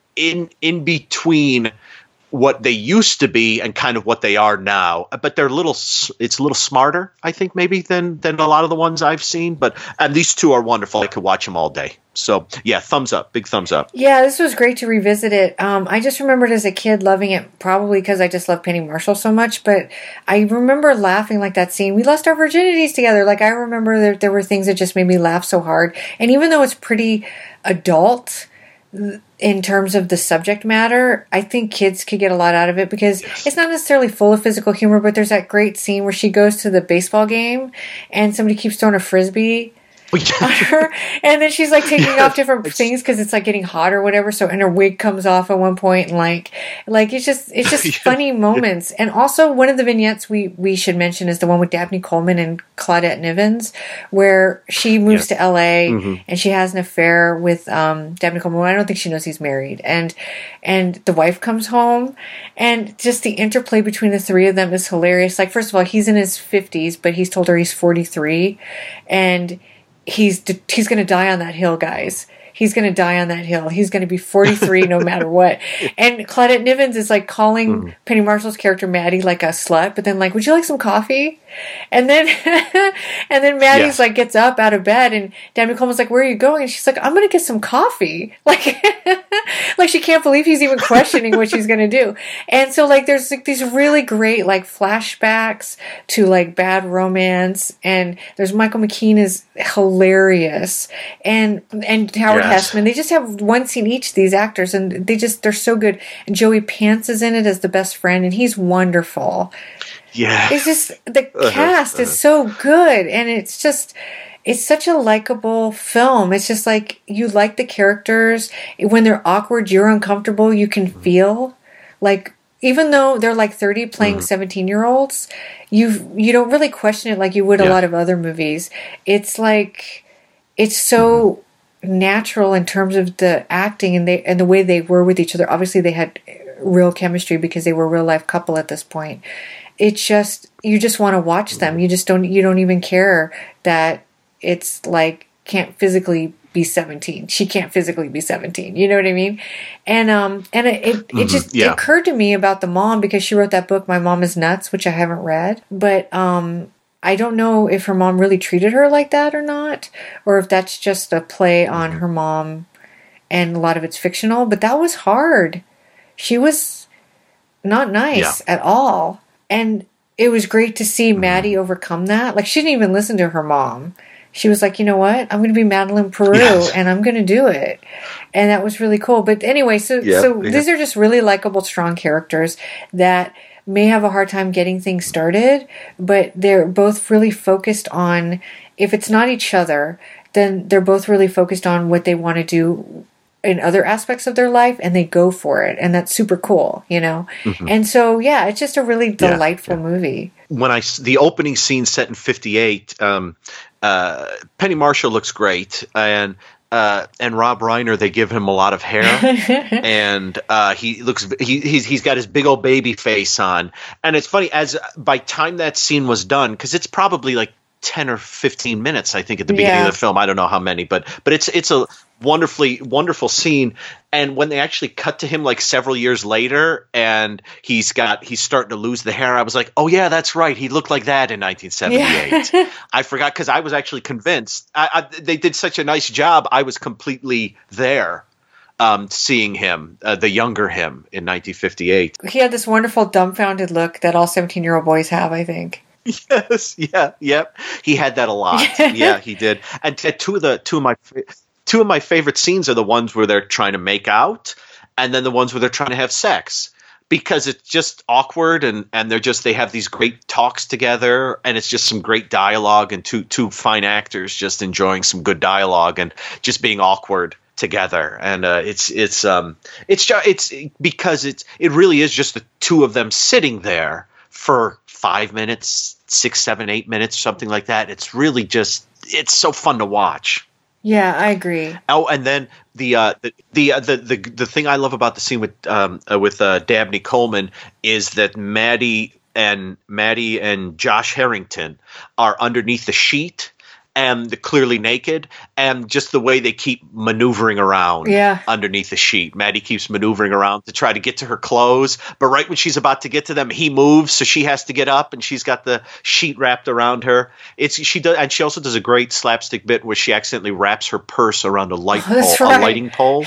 in in between what they used to be and kind of what they are now. But they're a little it's a little smarter, I think, maybe than than a lot of the ones I've seen. But and these two are wonderful. I could watch them all day. So, yeah, thumbs up. Big thumbs up.
Yeah, this was great to revisit it. Um, I just remembered as a kid loving it, probably because I just love Penny Marshall so much. But I remember laughing like that scene. We lost our virginities together. Like, I remember there, there were things that just made me laugh so hard. And even though it's pretty adult in terms of the subject matter, I think kids could get a lot out of it because it's not necessarily full of physical humor, but there's that great scene where she goes to the baseball game and somebody keeps throwing a Frisbee on her, and then she's like taking yeah, off different things because it's like getting hot or whatever. So, and her wig comes off at one point, and like, like it's just, it's just yeah, funny moments. And also, one of the vignettes we we should mention is the one with Dabney Coleman and Claudette Nivens, where she moves yeah. to L A mm-hmm. and she has an affair with um, Dabney Coleman. I don't think she knows he's married, and and the wife comes home, and just the interplay between the three of them is hilarious. Like, first of all, he's in his fifties, but he's told her he's forty-three, and He's he's going to die on that hill, guys. He's going to die on that hill. He's going to be forty-three no matter what. And Claudette Nivens is like calling mm. Penny Marshall's character Maddie like a slut, but then like, would you like some coffee? And then and then Maddie's yeah. like gets up out of bed and Dabney Coleman's like, where are you going? And she's like, I'm going to get some coffee. Like, like she can't believe he's even questioning what she's going to do. And so like there's like these really great like flashbacks to like Bad Romance, and there's Michael McKean is hilarious, and and Howard yes. Hessman. They just have one scene each, these actors, and they just they're so good. And Joey Pants is in it as the best friend, and he's wonderful. Yeah, it's just the uh-huh, cast uh-huh. is so good, and it's just it's such a likable film. It's just like you like the characters. When they're awkward, you're uncomfortable. You can feel like, even though they're like thirty playing seventeen mm-hmm. year olds, you you don't really question it like you would yeah. a lot of other movies. It's like it's so mm-hmm. natural in terms of the acting and they and the way they were with each other. Obviously, they had real chemistry because they were a real life couple at this point. It's just, you just want to watch them. You just don't, you don't even care that it's like, can't physically be seventeen. She can't physically be seventeen. You know what I mean? And, um, and it, it, mm-hmm. it just yeah. occurred to me about the mom because she wrote that book, My Mom is Nuts, which I haven't read, but, um, I don't know if her mom really treated her like that or not, or if that's just a play on her mom and a lot of it's fictional, but that was hard. She was not nice yeah. at all. And it was great to see Maddie overcome that. Like, she didn't even listen to her mom. She was like, you know what? I'm going to be Madeline Peru, yes. and I'm going to do it. And that was really cool. But anyway, so yep, so yeah. these are just really likable, strong characters that may have a hard time getting things started, but they're both really focused on, if it's not each other, then they're both really focused on what they want to do in other aspects of their life, and they go for it, and that's super cool, you know. Mm-hmm. And so, yeah, it's just a really delightful yeah, yeah. movie.
When I the opening scene set in fifty-eight, um, uh, Penny Marshall looks great, and uh, and Rob Reiner, they give him a lot of hair, and uh, he looks he he's he's got his big old baby face on, and it's funny as by time that scene was done, because it's probably like ten or fifteen minutes, I think, at the beginning
Yeah.
of the film. I don't know how many, but but it's it's a wonderfully wonderful scene. And when they actually cut to him like several years later, and he's got he's starting to lose the hair, I was like, oh yeah, that's right, he looked like that in nineteen seventy-eight.
Yeah.
I forgot, because I was actually convinced. I, I, they did such a nice job. I was completely there, um, seeing him, uh, the younger him, in nineteen fifty-eight.
He had this wonderful dumbfounded look that all seventeen-year-old boys have, I think.
Yes, yeah, yep. He had that a lot. Yeah, he did. And t- two of the two of my two of my favorite scenes are the ones where they're trying to make out, and then the ones where they're trying to have sex, because it's just awkward, and and they're just they have these great talks together, and it's just some great dialogue, and two two fine actors just enjoying some good dialogue and just being awkward together. And uh, it's it's um it's just it's because it's it really is just the two of them sitting there for five minutes, six, seven, eight minutes, something like that. It's really just, it's so fun to watch.
Yeah, I agree.
Oh, and then the uh, the the, uh, the the the thing I love about the scene with um uh, with uh, Dabney Coleman is that Maddie and Maddie and Josh Harrington are underneath the sheet, and they're clearly naked, and just the way they keep maneuvering around
Yeah.
underneath the sheet. Maddie keeps maneuvering around to try to get to her clothes, but right when she's about to get to them, he moves, so she has to get up, and she's got the sheet wrapped around her. It's she does, and she also does a great slapstick bit where she accidentally wraps her purse around a light
Oh, that's
pole,
right.
a lighting pole.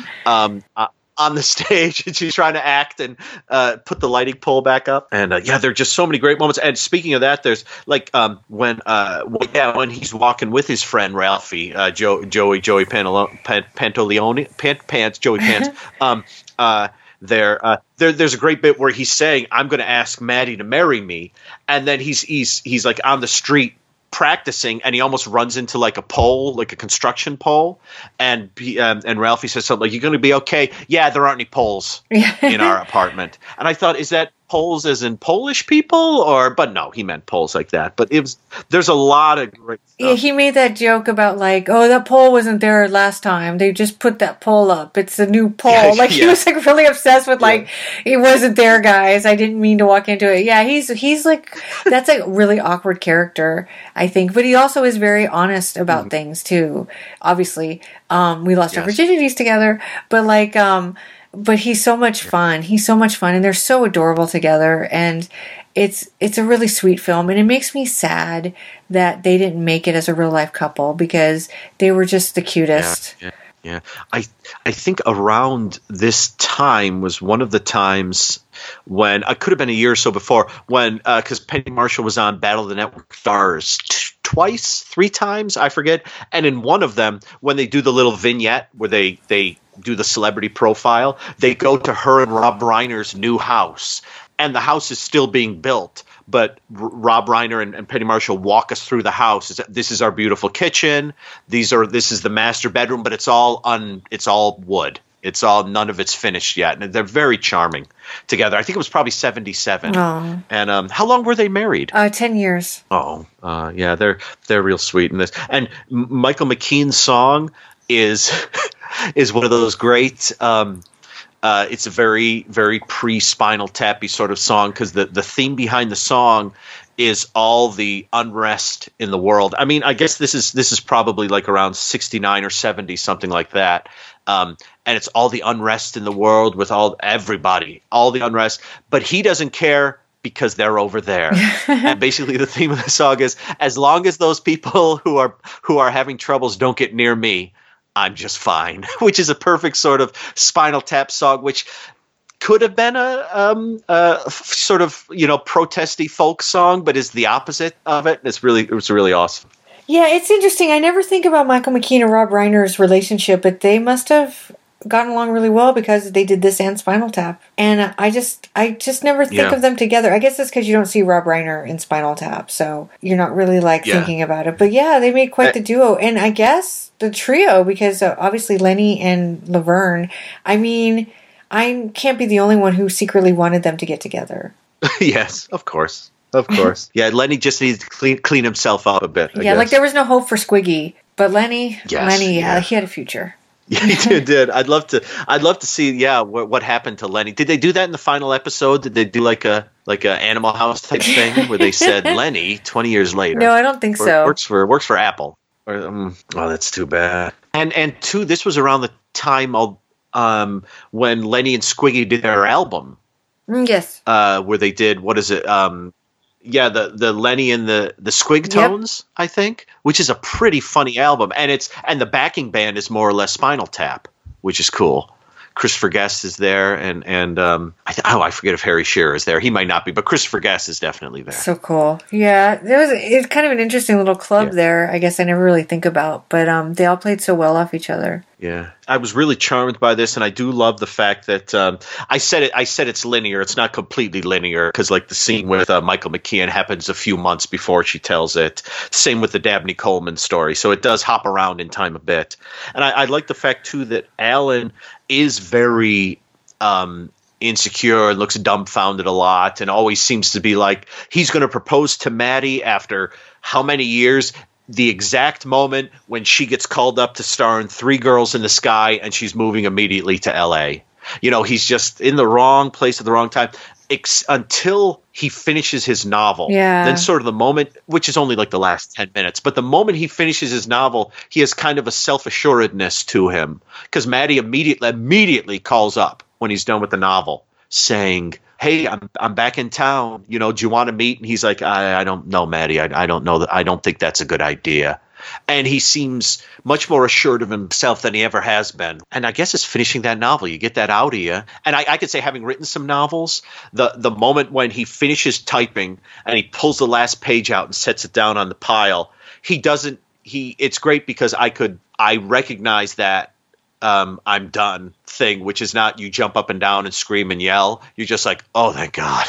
um, uh, on the stage, and she's trying to act and uh, put the lighting pole back up. And uh, yeah, there are just so many great moments. And speaking of that, there's like um, when uh, well, yeah, when he's walking with his friend Ralphie, uh, Joe, Joey, Joey Pantolo- Pan- Pantaleone, Pant, Pants, Joey Pants. um, uh, there, uh, there, there's a great bit where he's saying, "I'm going to ask Maddie to marry me," and then he's he's he's like on the street practicing, and he almost runs into like a pole, like a construction pole, and he, um, and Ralphie says something like, "You're going to be okay." Yeah, there aren't any poles in our apartment. And I thought, is that poles as in Polish people, or? But no, he meant poles like that. But it was there's a lot of great stuff.
Yeah, he made that joke about like, oh, that pole wasn't there last time. They just put that pole up. It's a new pole.
Yeah,
like he
yeah.
was like really obsessed with like, it wasn't there, guys. I didn't mean to walk into it. Yeah, he's he's like that's a really awkward character, I think. But he also is very honest about
Mm-hmm.
things too. Obviously, um, we lost our
Yes.
virginities together, but like, um, but he's so much fun. He's so much fun, and they're so adorable together. And it's it's a really sweet film, and it makes me sad that they didn't make it as a real life couple because they were just the cutest.
Yeah, yeah, yeah. I I think around this time was one of the times when I could have been a year or so before when because Penny Marshall was on Battle of the Network Stars t- twice, three times, I forget, and in one of them when they do the little vignette where they they do the celebrity profile, they go to her and Rob Reiner's new house, and the house is still being built. But R- Rob Reiner and, and Penny Marshall walk us through the house. It's, this is our beautiful kitchen. These are this is the master bedroom, but it's all un it's all wood. It's all none of it's finished yet, and they're very charming together. I think it was probably seventy-seven.
Oh.
And um, how long were they married?
Uh, ten years.
Oh, uh, yeah, they're they're real sweet in this. And M- Michael McKean's song is is one of those great. Um, uh, it's a very very pre-Spinal Tappy sort of song because the the theme behind the song is all the unrest in the world. I mean, I guess this is this is probably like around sixty-nine or seventy, something like that. Um, and it's all the unrest in the world with all everybody, all the unrest. But he doesn't care because they're over there. And basically the theme of the song is, as long as those people who are who are having troubles don't get near me, I'm just fine. Which is a perfect sort of Spinal Tap song, which could have been a um, uh, f- sort of, you know, protesty folk song, but is the opposite of it. It's really, it was really awesome.
Yeah, it's interesting. I never think about Michael McKean and Rob Reiner's relationship, but they must have gotten along really well because they did this and Spinal Tap. And I just I just never think
Yeah.
of them together. I guess that's because you don't see Rob Reiner in Spinal Tap, so you're not really like
Yeah.
thinking about it. But yeah, they made quite
Uh,
the duo. And I guess the trio, because uh, obviously Lenny and Laverne, I mean, I can't be the only one who secretly wanted them to get together.
Yes, of course. Of course. Yeah, Lenny just needs to clean clean himself up a bit. I
yeah,
guess.
like there was no hope for Squiggy, but Lenny,
Yes,
Lenny, yeah,
yeah.
he had a future.
Yeah, he did. I'd love to. I'd love to see. Yeah, what, what happened to Lenny? Did they do that in the final episode? Did they do like a like a Animal House type thing where they said Lenny twenty years later?
No, I don't think
Or-
so.
Works for works for Apple. Or, um, oh, that's too bad. And and two, this was around the time of, um, when Lenny and Squiggy did their album.
Mm, yes.
Uh, where they did what is it? Um, yeah, the the Lenny and the the Squig Tones, I think, which is a pretty funny album, and it's and the backing band is more or less Spinal Tap, which is cool. Christopher Guest is there, and and um, I th- oh I forget if Harry Shearer is there. He might not be, but Christopher Guest is definitely there.
So cool. Yeah, there was it's kind of an interesting little club
Yeah.
there. I guess I never really think about, but um, they all played so well off each other.
Yeah, I was really charmed by this, and I do love the fact that um, I said it. I said it's linear. It's not completely linear because, like, the scene with uh, Michael McKean happens a few months before she tells it. Same with the Dabney Coleman story, so it does hop around in time a bit. And I, I like the fact too that Alan is very um, insecure and looks dumbfounded a lot, and always seems to be like he's going to propose to Maddie after how many years. The exact moment when she gets called up to star in Three Girls in the Sky and she's moving immediately to L A. You know, he's just in the wrong place at the wrong time ex- until he finishes his novel.
Yeah.
Then sort of the moment, which is only like the last ten minutes, but the moment he finishes his novel, he has kind of a self-assuredness to him because Maddie immediately, immediately calls up when he's done with the novel saying, hey, I'm I'm back in town. You know, do you want to meet? And he's like, I, I don't know, Maddie. I, I don't know that. I don't think that's a good idea. And he seems much more assured of himself than he ever has been. And I guess it's finishing that novel. You get that out of you. And I, I could say, having written some novels, the the moment when he finishes typing and he pulls the last page out and sets it down on the pile, he doesn't. He it's great because I could I recognize that. Um, I'm done thing, which is not you jump up and down and scream and yell. You're just like, oh, thank God.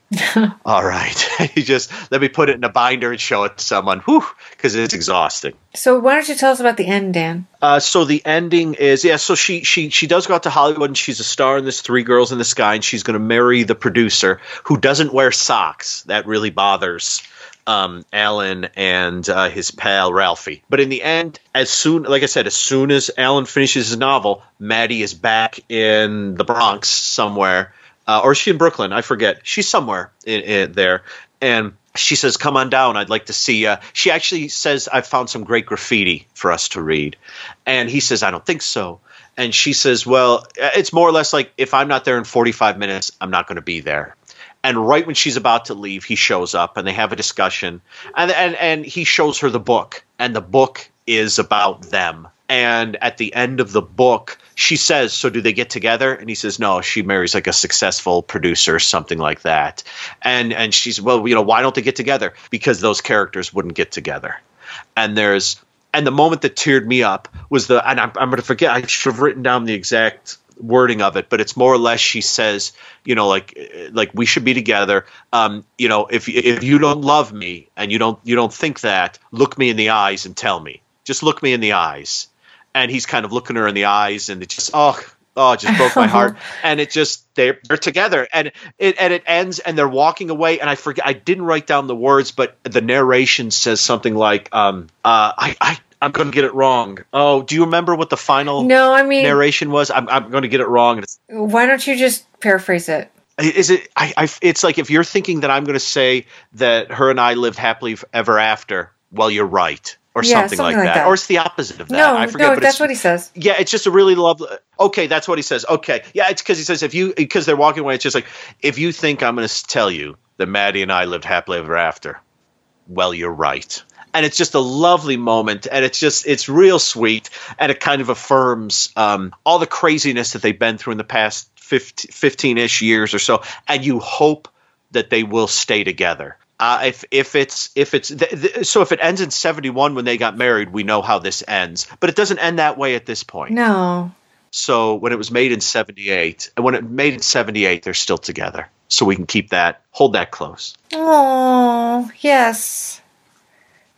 All right. You just let me put it in a binder and show it to someone. Whew, because it's exhausting.
So why don't you tell us about the end, Dan?
Uh, so the ending is, yeah, so she she she does go out to Hollywood and she's a star in this Three Girls in the Sky, and she's going to marry the producer who doesn't wear socks. That really bothers Um, Alan and uh, his pal Ralphie. But in the end, as soon, like I said, as soon as Alan finishes his novel, Maddie is back in the Bronx somewhere. Uh, or is she in Brooklyn? I forget. She's somewhere in, in there. And she says, come on down. I'd like to see you. She actually says, I've found some great graffiti for us to read. And he says, I don't think so. And she says, well, it's more or less like, if I'm not there in forty-five minutes, I'm not going to be there. And right when she's about to leave, he shows up and they have a discussion. And, and and he shows her the book. And the book is about them. And at the end of the book, she says, so do they get together? And he says, no, she marries like a successful producer or something like that. And and she's, well, you know, why don't they get together? Because those characters wouldn't get together. And there's and the moment that teared me up was the, and I'm, I'm going to forget, I should have written down the exact wording of it, but it's more or less she says, you know, like like we should be together. Um, you know, if if you don't love me and you don't you don't think that, look me in the eyes and tell me. Just look me in the eyes. And he's kind of looking her in the eyes, and it just oh oh it just broke my heart. And it just they're they're together, and it and it ends, and they're walking away. And I forget, I didn't write down the words, but the narration says something like, um, uh, I I. I'm going to get it wrong. Oh, do you remember what the final
No, I mean,
narration was? I'm, I'm going to get it wrong. And it's,
why don't you just paraphrase it?
is it? I, I. It's like if you're thinking that I'm going to say that her and I lived happily ever after. Well, you're right, or
Yeah,
something,
something
like,
like
that.
that.
or it's the opposite of that.
No,
I forget.
no,
but
that's
it's,
what he says.
Yeah, it's just a really lovely. Okay, that's what he says. Okay, yeah, it's because he says if you because they're walking away. It's just like if you think I'm going to tell you that Maddie and I lived happily ever after. Well, you're right. And it's just a lovely moment, and it's just it's real sweet, and it kind of affirms um, all the craziness that they've been through in the past fifteen-ish years or so, and you hope that they will stay together. Uh, if if it's if it's th- th- so if it ends in seventy-one when they got married, we know how this ends, but it doesn't end that way at this point.
No.
So when it was made in seventy-eight, and when it made in seventy-eight, they're still together. So we can keep that, hold that close.
Oh, yes.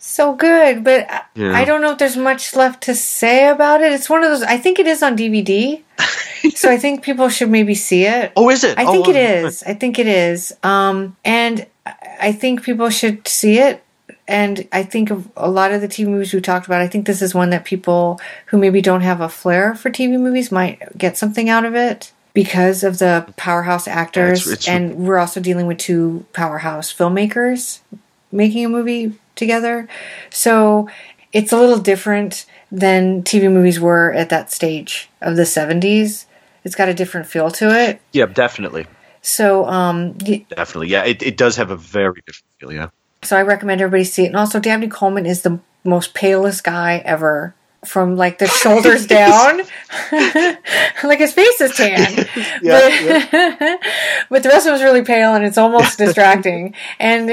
so good, but I-
Yeah.
I don't know if there's much left to say about it. It's one of those. I think it is on D V D, so I think people should maybe see it.
Oh, is it?
I
Oh,
think it
uh,
is. I think it is. Um, and I- I think people should see it. And I think of a lot of the T V movies we talked about, I think this is one that people who maybe don't have a flair for T V movies might get something out of it because of the powerhouse actors.
It's- it's-
and we're also dealing with two powerhouse filmmakers making a movie together. So it's a little different than T V movies were at that stage of the seventies. It's got a different feel to it.
Yeah, definitely.
So, um, y-
Definitely. Yeah, it, it does have a very different feel, yeah.
So I recommend everybody see it. And also, Dabney Coleman is the most palest guy ever. From like the shoulders down, like his face is tan,
Yeah,
but, but the rest of him is really pale, and it's almost distracting. And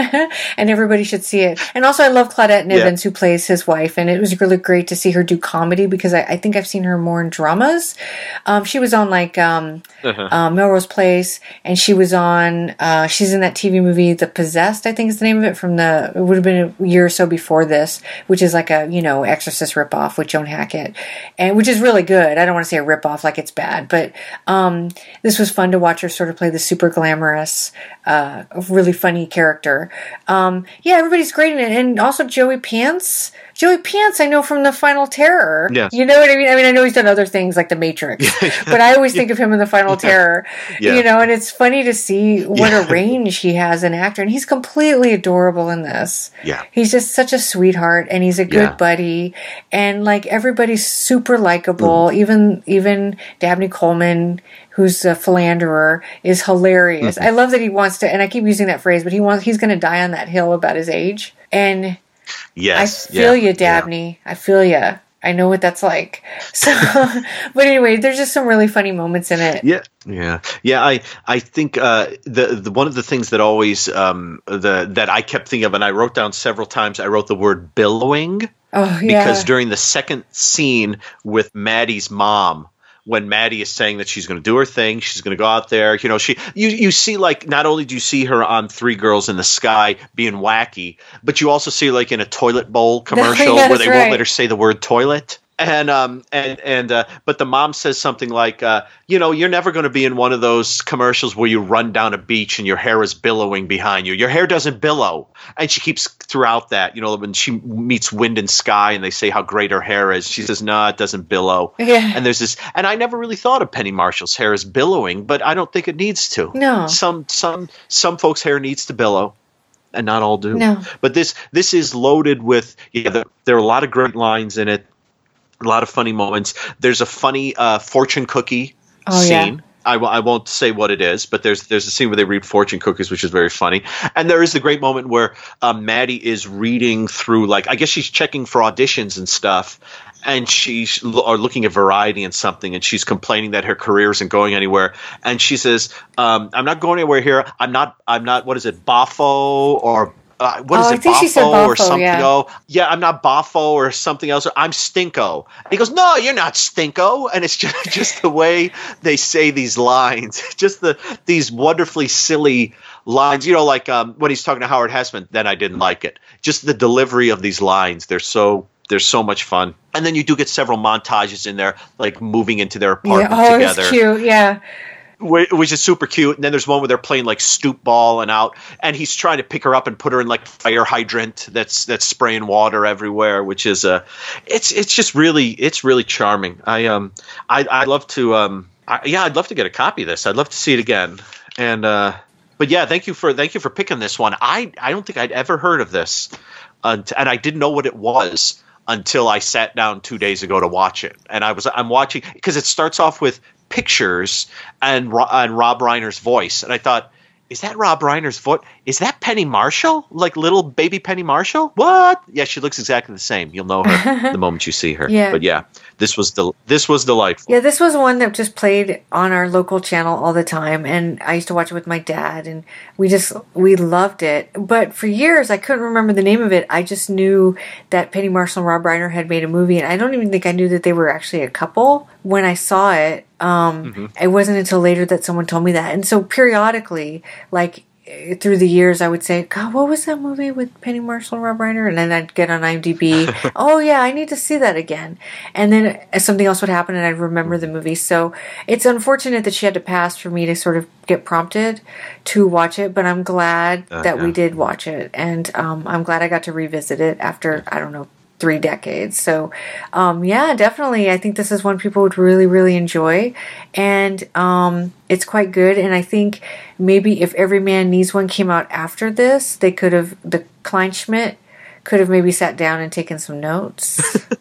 and everybody should see it. And also, I love Claudette Nivens,
Yeah.
who plays his wife, and it was really great to see her do comedy because I, I think I've seen her more in dramas. Um, she was on like um,
Uh-huh.
uh, Melrose Place, and she was on. Uh, she's in that T V movie, The Possessed, I think is the name of it. From the it would have been a year or so before this, which is like a you know Exorcist ripoff with Joan Hackett, and which is really good. I don't want to say a ripoff like it's bad, but um, this was fun to watch her sort of play the super glamorous, uh, really funny character. Um, yeah, everybody's great in it, and also Joey Pants. Joey Pants, I know from The Final Terror.
Yes.
You know what I mean? I mean, I know he's done other things like The Matrix, but I always think of him in The Final Terror.
Yeah.
You know, and it's funny to see what
Yeah.
a range he has an actor, and he's completely adorable in this.
Yeah.
He's just such a sweetheart, and he's a good
Yeah.
buddy, and like everybody's super likable. Even even Dabney Coleman, who's a philanderer, is hilarious. I love that he wants to, and I keep using that phrase, but he wants he's going to die on that hill about his age, and
Yes.
I feel
yeah,
you, Dabney. I feel you. I know what that's like. So, but anyway, there's just some really funny moments in it.
Yeah, yeah, yeah. I I think uh, the the one of the things that always um, the that I kept thinking of, and I wrote down several times. I wrote the word billowing
Oh, yeah.
because during the second scene with Maddie's mom, when Maddie is saying that she's going to do her thing, she's going to go out there. You know, she you you see like not only do you see her on Three Girls in the Sky being wacky, but you also see like in a toilet bowl commercial
Yeah,
where
that's
they
right.
won't let her say the word toilet. And um and and uh, but the mom says something like, uh, you know, you're never going to be in one of those commercials where you run down a beach and your hair is billowing behind you. Your hair doesn't billow. And she keeps throughout that, you know, when she meets Wind and Sky and they say how great her hair is, she says, no, it doesn't billow.
Yeah.
And there's this, and I never really thought of Penny Marshall's hair as billowing, but I don't think it needs to.
No.
Some some some folks' hair needs to billow. And not all do.
No.
But this this is loaded with yeah. There, there are a lot of great lines in it. A lot of funny moments. There's a funny uh, fortune cookie
Oh, yeah.
scene. I, w- I won't say what it is, but there's there's a scene where they read fortune cookies, which is very funny. And there is the great moment where um, Maddie is reading through, like, I guess she's checking for auditions and stuff, and she's l- or looking at Variety and something, and she's complaining that her career isn't going anywhere. And she says, um, "I'm not going anywhere here. I'm not. I'm not. What is it, Boffo or?" Uh, what is
Oh,
it,
I think she said
Boffo or
Boffo,
something?
yeah.
Oh, yeah, I'm not Boffo or something else. I'm Stinko. And he goes, no, you're not Stinko. And it's just, just the way they say these lines, just the these wonderfully silly lines. You know, like um, when he's talking to Howard Hessman, then I didn't like it. Just the delivery of these lines. They're so they're so much fun. And then you do get several montages in there, like moving into their
Yeah.
apartment
Oh,
together.
it's cute. Yeah.
Wh- which is super cute. And then there's one where they're playing like stoop ball and out, and he's trying to pick her up and put her in like a fire hydrant that's that's spraying water everywhere, which is a uh, it's it's just really it's really charming. I um I I'd love to um I, yeah I'd love to get a copy of this. I'd love to see it again. And uh but yeah, thank you for thank you for picking this one. I I don't think I'd ever heard of this, and, and I didn't know what it was until I sat down two days ago to watch it. And I was I'm watching because it starts off with pictures and Ro- and Rob Reiner's voice, and I thought, is that Rob Reiner's voice? Is that Penny Marshall? Like little baby Penny Marshall? What? Yeah, she looks exactly the same. You'll know her the moment you see her.
Yeah.
But yeah, this was del- this was delightful.
Yeah, this was one that just played on our local channel all the time, and I used to watch it with my dad, and we just we loved it. But for years, I couldn't remember the name of it. I just knew that Penny Marshall and Rob Reiner had made a movie, and I don't even think I knew that they were actually a couple when I saw it. Um,
Mm-hmm.
It wasn't until later that someone told me that, and so periodically, like through the years, I would say, God, what was that movie with Penny Marshall and Rob Reiner? And then I'd get on IMDb, oh yeah, I need to see that again. And then something else would happen and I'd remember the movie. So it's unfortunate that she had to pass for me to sort of get prompted to watch it, but I'm glad
Uh,
that we
yeah.
did watch it. And um, I'm glad I got to revisit it after, I don't know, three decades. So, um, yeah, definitely. I think this is one people would really, really enjoy. And um, it's quite good. And I think maybe if Every Man Needs One came out after this, they could have, the Kleinschmidt could have maybe sat down and taken some notes.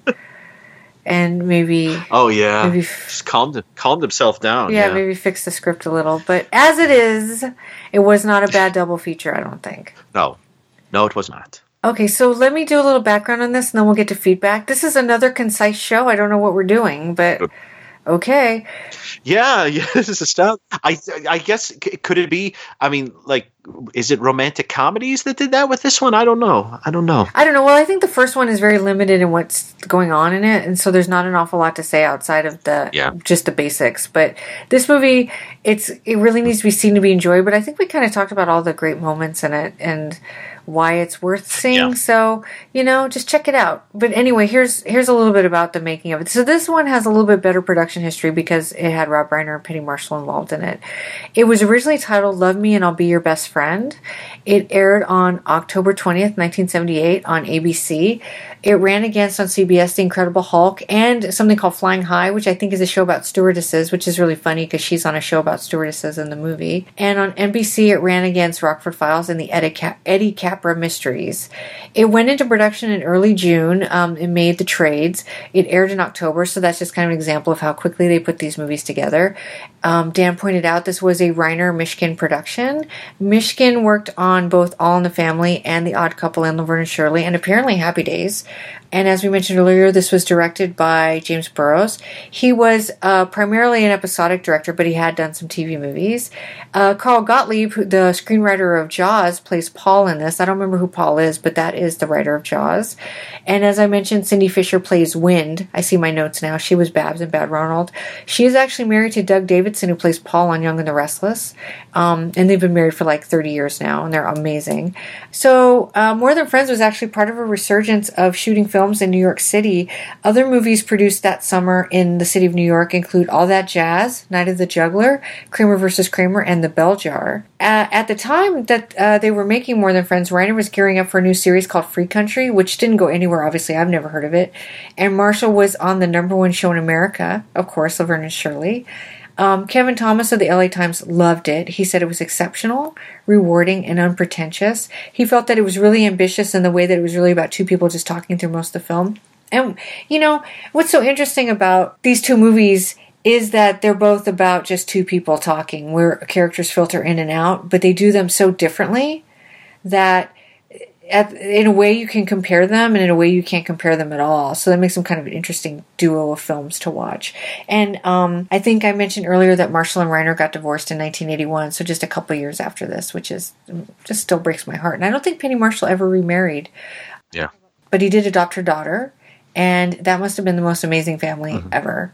And maybe...
Oh, yeah.
Maybe,
Just calmed, calmed himself down.
yeah,
Yeah.
maybe fix the script a little. But as it is, it was not a bad double feature, I don't think.
No. No, it was not.
Okay, so let me do a little background on this, and then we'll get to feedback. This is another concise show. I don't know what we're doing, but okay.
Yeah, yeah, this is astounding. I, I guess, c- could it be, I mean, like, is it romantic comedies that did that with this one? I don't know. I don't know.
I don't know. Well, I think the first one is very limited in what's going on in it, and so there's not an awful lot to say outside of the
Yeah.
just the basics. But this movie, it's it really needs to be seen to be enjoyed. But I think we kind of talked about all the great moments in it and why it's worth seeing.
Yeah.
So, you know, just check it out. But anyway, here's here's a little bit about the making of it. So this one has a little bit better production history because it had Rob Reiner and Penny Marshall involved in it. It was originally titled Love Me and I'll Be Your Best Friend. It aired on October twentieth, nineteen seventy-eight on A B C. It ran against on C B S The Incredible Hulk and something called Flying High, which I think is a show about stewardesses, which is really funny because she's on a show about stewardesses in the movie. And on N B C, it ran against Rockford Files and the Eddie, Cap- Eddie Capra Mysteries. It went into production in early June. Um, it made the trades. It aired in October, so that's just kind of an example of how quickly they put these movies together. Um, Dan pointed out this was a Reiner-Mishkin production. Mishkin worked on both All in the Family and The Odd Couple and Laverne and Shirley, and apparently Happy Days. And as we mentioned earlier, this was directed by James Burrows. He was uh, primarily an episodic director, but he had done some T V movies. Uh, Carl Gottlieb, who, the screenwriter of Jaws, plays Paul in this. I don't remember who Paul is, but that is the writer of Jaws. And as I mentioned, Cindy Fisher plays Wind. I see my notes now. She was Babs in Bad Ronald. She is actually married to Doug Davidson, who plays Paul on Young and the Restless. Um, and they've been married for like thirty years now, and they're amazing. So uh, More Than Friends was actually part of a resurgence of shooting films in New York City. Other movies produced that summer in the city of New York include All That Jazz, Night of the Juggler, Kramer versus Kramer, and The Bell Jar. Uh, at the time that uh, they were making More Than Friends, Reiner was gearing up for a new series called Free Country, which didn't go anywhere, obviously. I've never heard of it. And Marshall was on the number one show in America, of course, Laverne and Shirley. Um, Kevin Thomas of the L A Times loved it. He said it was exceptional, rewarding, and unpretentious. He felt that it was really ambitious in the way that it was really about two people just talking through most of the film. And, you know, what's so interesting about these two movies is that they're both about just two people talking, where characters filter in and out, but they do them so differently that At, in a way you can compare them, and in a way you can't compare them at all. So that makes them kind of an interesting duo of films to watch. And um, I think I mentioned earlier that Marshall and Reiner got divorced in nineteen eighty-one, so just a couple of years after this, which is just still breaks my heart. And I don't think Penny Marshall ever remarried.
Yeah.
But he did adopt her daughter, and that must have been the most amazing family mm-hmm. ever.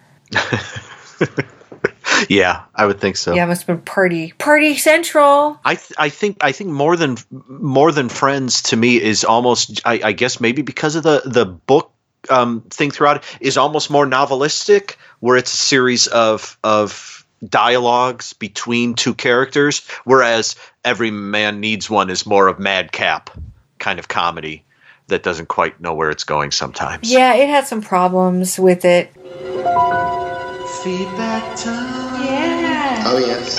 Yeah, I would think so.
Yeah, it must have been party party central.
I th- I think I think more than more than Friends to me is almost I, I guess maybe because of the the book um, thing throughout it is almost more novelistic, where it's a series of of dialogues between two characters, whereas Every Man Needs One is more of madcap kind of comedy that doesn't quite know where it's going sometimes.
Yeah, it had some problems with it.
Feedback time.
Yeah.
Oh, yes.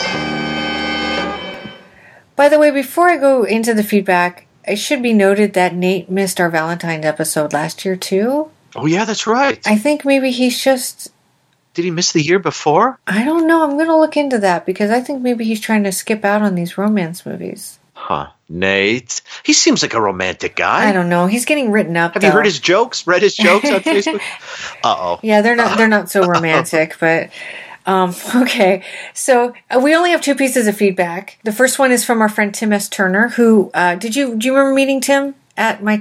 By the way, before I go into the feedback, it should be noted that Nate missed our Valentine's episode last year, too.
Oh, yeah, that's right.
I think maybe he's just...
Did he miss the year before?
I don't know. I'm going to look into that, because I think maybe he's trying to skip out on these romance movies.
Huh. Nate. He seems like a romantic guy.
I don't know. He's getting written up,
Have
though.
you heard his jokes? Read his jokes on Facebook? Uh-oh.
Yeah, they're not they're not so romantic, but um, okay. So uh, we only have two pieces of feedback. The first one is from our friend Tim S. Turner, who uh, did you do you remember meeting Tim at my talk?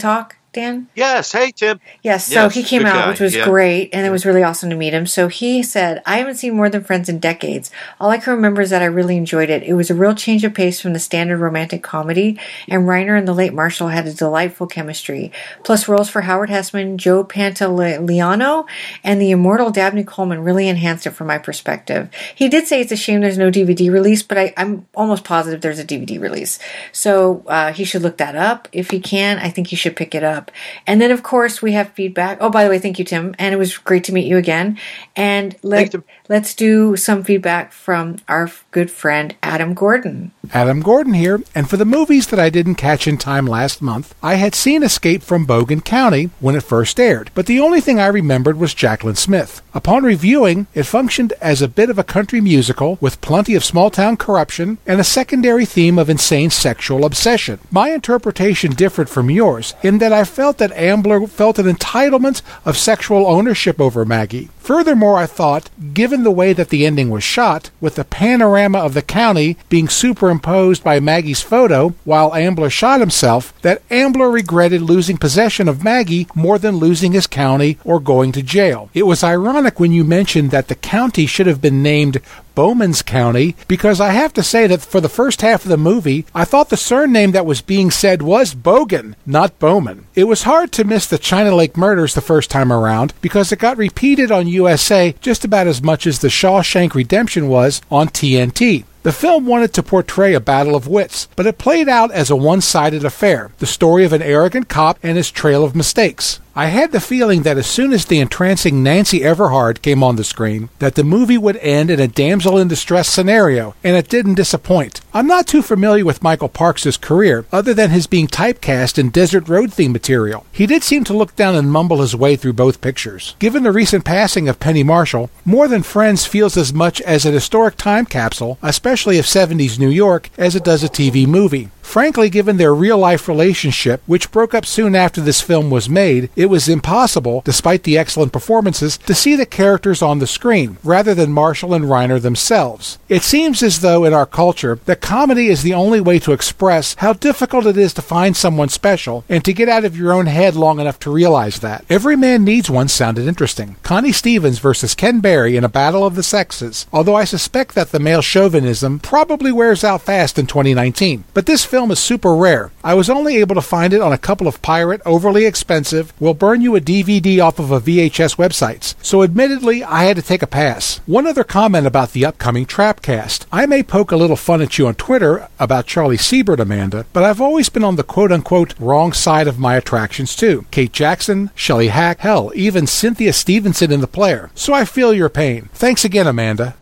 Dan?
Yes. Hey, Tim.
Yes, so
Yes,
he came
good
out,
guy,
which was
yeah.
great, and it was really awesome to meet him. So he said, I haven't seen More Than Friends in decades. All I can remember is that I really enjoyed it. It was a real change of pace from the standard romantic comedy, and Reiner and the late Marshall had a delightful chemistry. Plus, roles for Howard Hessman, Joe Pantoliano, and the immortal Dabney Coleman really enhanced it from my perspective. He did say it's a shame there's no D V D release, but I, I'm almost positive there's a D V D release. So uh, he should look that up. If he can, I think he should pick it up. And then, of course, we have feedback. Oh, by the way, thank you, Tim. And it was great to meet you again. And let, let's do some feedback from our good friend, Adam Gordon.
Adam Gordon here, and for the movies that I didn't catch in time last month, I had seen Escape from Bogan County when it first aired, but the only thing I remembered was Jaclyn Smith. Upon reviewing, it functioned as a bit of a country musical with plenty of small-town corruption and a secondary theme of insane sexual obsession. My interpretation differed from yours in that I felt that Ambler felt an entitlement of sexual ownership over Maggie. Furthermore, I thought, given the way that the ending was shot, with the panorama of the county being superimposed by Maggie's photo while Ambler shot himself, that Ambler regretted losing possession of Maggie more than losing his county or going to jail. It was ironic when you mentioned that the county should have been named Bowman's County, because I have to say that for the first half of the movie, I thought the surname that was being said was Bogan, not Bowman. It was hard to miss the China Lake murders the first time around, because it got repeated on U S A just about as much as the Shawshank Redemption was on T N T. The film wanted to portray a battle of wits, but it played out as a one-sided affair, the story of an arrogant cop and his trail of mistakes. I had the feeling that as soon as the entrancing Nancy Everhard came on the screen, that the movie would end in a damsel-in-distress scenario, and it didn't disappoint. I'm not too familiar with Michael Parks' career, other than his being typecast in Desert Road theme material. He did seem to look down and mumble his way through both pictures. Given the recent passing of Penny Marshall, More Than Friends feels as much as an historic time capsule, especially of seventies New York, as it does a T V movie. Frankly, given their real-life relationship, which broke up soon after this film was made, it was impossible, despite the excellent performances, to see the characters on the screen, rather than Marshall and Reiner themselves. It seems as though in our culture that comedy is the only way to express how difficult it is to find someone special, and to get out of your own head long enough to realize that. Every Man Needs One sounded interesting. Connie Stevens versus Ken Barry in a battle of the sexes, although I suspect that the male chauvinism probably wears out fast in twenty nineteen. But this film is super rare. I was only able to find it on a couple of pirate, overly expensive, will burn you a D V D off of a V H S websites, so admittedly I had to take a pass. One other comment about the upcoming Trapcast. I may poke a little fun at you on Twitter about Charlie Siebert, Amanda, but I've always been on the quote-unquote wrong side of my attractions too. Kate Jackson, Shelley Hack, hell, even Cynthia Stevenson in The Player. So I feel your pain. Thanks again, Amanda.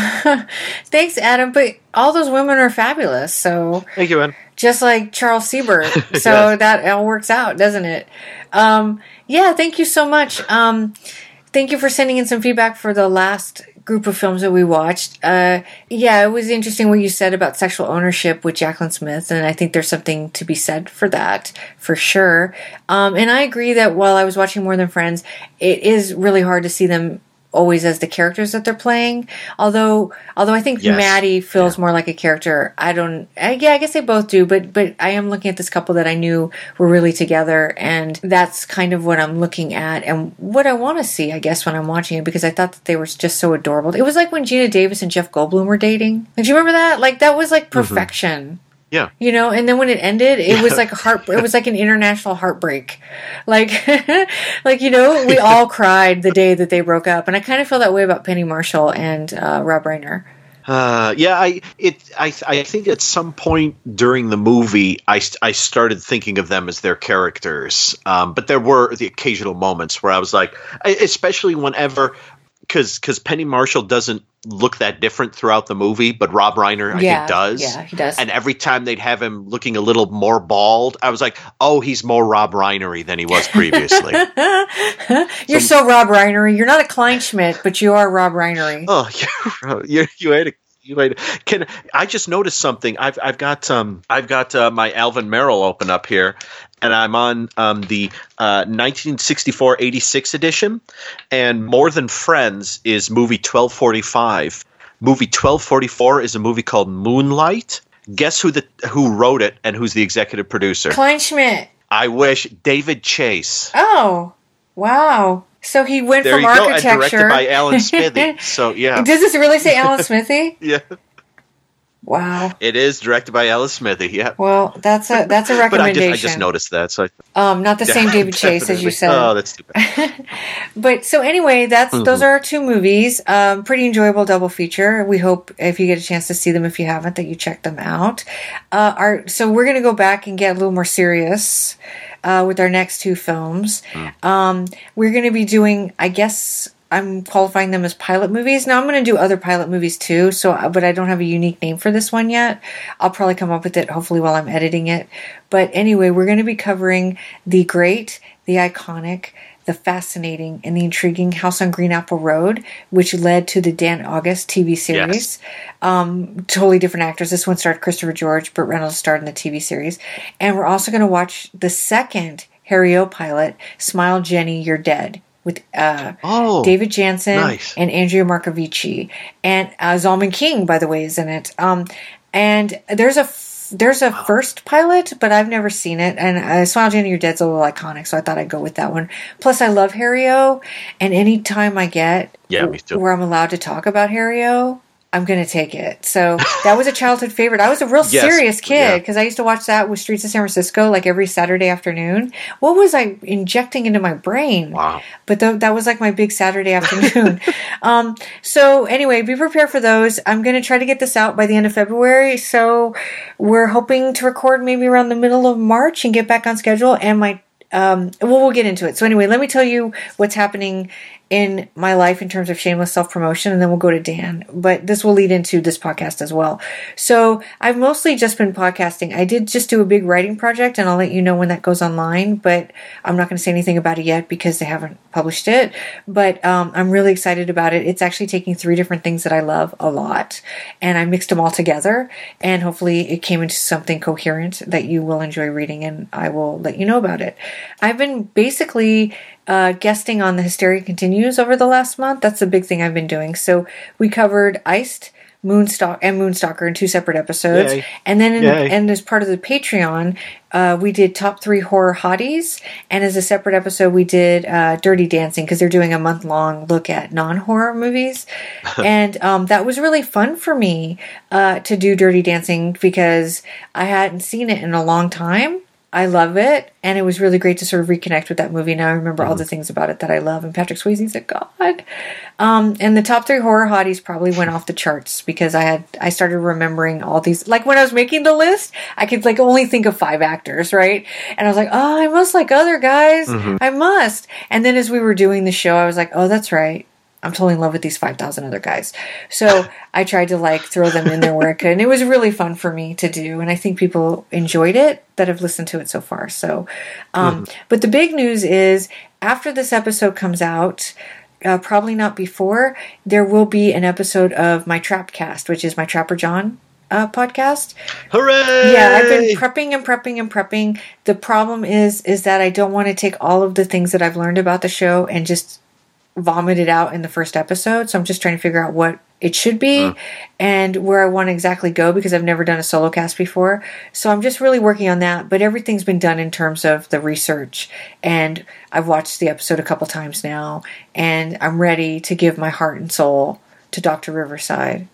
Thanks, Adam, but all those women are fabulous, so...
Thank you, Ann.
Just like Charles Siebert. So
Yes.
that all works out, doesn't it? Um, yeah, thank you so much. Um, thank you for sending in some feedback for the last group of films that we watched. Uh, yeah, it was interesting what you said about sexual ownership with Jaclyn Smith, and I think there's something to be said for that, for sure. Um, and I agree that while I was watching More Than Friends, it is really hard to see them always as the characters that they're playing. Although, although I think
Yes.
Maddie feels yeah. more like a character. I don't, I, yeah, I guess they both do, but, but I am looking at this couple that I knew were really together, and that's kind of what I'm looking at and what I want to see, I guess, when I'm watching it, because I thought that they were just so adorable. It was like when Gina Davis and Jeff Goldblum were dating. Like, do you remember that? Like, that was like perfection. Mm-hmm.
Yeah.
You know, and then when it ended, it was like a heart, it was like an international heartbreak. Like, like, you know, we all cried the day that they broke up. And I kind of feel that way about Penny Marshall and uh, Rob Reiner.
Uh, yeah, I it I I think at some point during the movie, I, I started thinking of them as their characters. Um, but there were the occasional moments where I was like, especially whenever, because because Penny Marshall doesn't look that different throughout the movie, but Rob Reiner, I
yeah,
think, does.
Yeah, he does.
And every time they'd have him looking a little more bald, I was like, oh, he's more Rob Reinery than he was previously.
You're so, so Rob Reinery. You're not a Kleinschmidt, but you are Rob Reinery.
Oh, you're, you you had a You had, can I just noticed something? I've I've got um I've got uh, my Alvin Merrill open up here, and I'm on um the uh, nineteen sixty-four eighty-six edition, and More Than Friends is movie twelve forty-five. Movie twelve forty-four is a movie called Moonlight. Guess who the who wrote it and who's the executive producer?
Kleinschmidt.
I wish. David Chase.
Oh, wow. So he went
There
from
you go, and
architecture.
directed by Alan Smithy. So, yeah.
Does this really say Alan Smithy?
Yeah.
Wow.
It is directed by Alan Smithy, yeah.
Well, that's a that's a
But I
recommendation.
just, I just noticed that. So I,
Um, not the same
Yeah,
David Chase as you
definitely.
said.
Oh, that's too bad.
But so anyway, that's
Mhm.
those are our two movies. Um, pretty enjoyable double feature. We hope if you get a chance to see them, if you haven't, that you check them out. Uh, our so we're gonna go back and get a little more serious uh, with our next two films. Um, we're gonna be doing, I guess. I'm qualifying them as pilot movies. Now I'm going to do other pilot movies too, so but I don't have a unique name for this one yet. I'll probably come up with it hopefully while I'm editing it. But anyway, we're going to be covering the great, the iconic, the fascinating, and the intriguing House on Green Apple Road, which led to the Dan August T V series. Um, totally different actors. This one starred Christopher George, Burt Reynolds starred in the T V series. And we're also going to watch the second Harry O pilot, Smile Jenny, You're Dead, with uh,
Oh,
David Jansen
nice.
and Andrea Markovici, and uh, Zalman King, by the way, is in it. Um, and there's a f- there's a first pilot, but I've never seen it. And uh, Smile Jenny, You're Dead's a little iconic, so I thought I'd go with that one. Plus, I love Harry O, and any time I get
Yeah, me too.
where I'm allowed to talk about Harry O, I'm going to take it. So that was a childhood favorite. I was a real
Yes,
serious kid
yeah.
because I used to watch that with Streets of San Francisco like every Saturday afternoon. What was I injecting into my brain?
Wow.
But th- that was like my big Saturday afternoon. um, so anyway, be prepared for those. I'm going to try to get this out by the end of February. So we're hoping to record maybe around the middle of March and get back on schedule. And my, um, well, we'll get into it. So anyway, let me tell you what's happening in my life in terms of shameless self-promotion, and then we'll go to Dan. But this will lead into this podcast as well. So I've mostly just been podcasting. I did just do a big writing project, and I'll let you know when that goes online, but I'm not going to say anything about it yet because they haven't published it. But um, I'm really excited about it. It's actually taking three different things that I love a lot, and I mixed them all together, and hopefully it came into something coherent that you will enjoy reading, and I will let you know about it. I've been basically Uh, guesting on the Hysteria Continues over the last month. That's the big thing I've been doing. So we covered Iced, Moonstalk, and Moonstalker in two separate episodes.
Yay.
And then in,
Yay.
and as part of the Patreon, uh, we did Top three Horror Hotties. And as a separate episode, we did uh, Dirty Dancing because they're doing a month-long look at non-horror movies. And um, that was really fun for me uh, to do Dirty Dancing because I hadn't seen it in a long time. I love it, and it was really great to sort of reconnect with that movie. Now I remember all the things about it that I love, and Patrick Swayze's a god. Um, and the top three horror hotties probably went off the charts because I had I started remembering all these. Like when I was making the list, I could like only think of five actors, right? And I was like, oh, I must like other guys.
Mhm.
I must. And then as we were doing the show, I was like, oh, that's right. I'm totally in love with these five thousand other guys. So I tried to like throw them in there where I could. And it was really fun for me to do. And I think people enjoyed it that have listened to it so far. So, um,
Mhm.
but the big news is after this episode comes out, uh, probably not before, there will be an episode of my Trapcast, which is my Trapper John uh, podcast.
Hooray!
Yeah, I've been prepping and prepping and prepping. The problem is, is that I don't want to take all of the things that I've learned about the show and just vomit it out in the first episode. So I'm just trying to figure out what it should be
Mm.
and where I want to exactly go because I've never done a solo cast before. So I'm just really working on that. But everything's been done in terms of the research, and I've watched the episode a couple times now, and I'm ready to give my heart and soul to Doctor Riverside.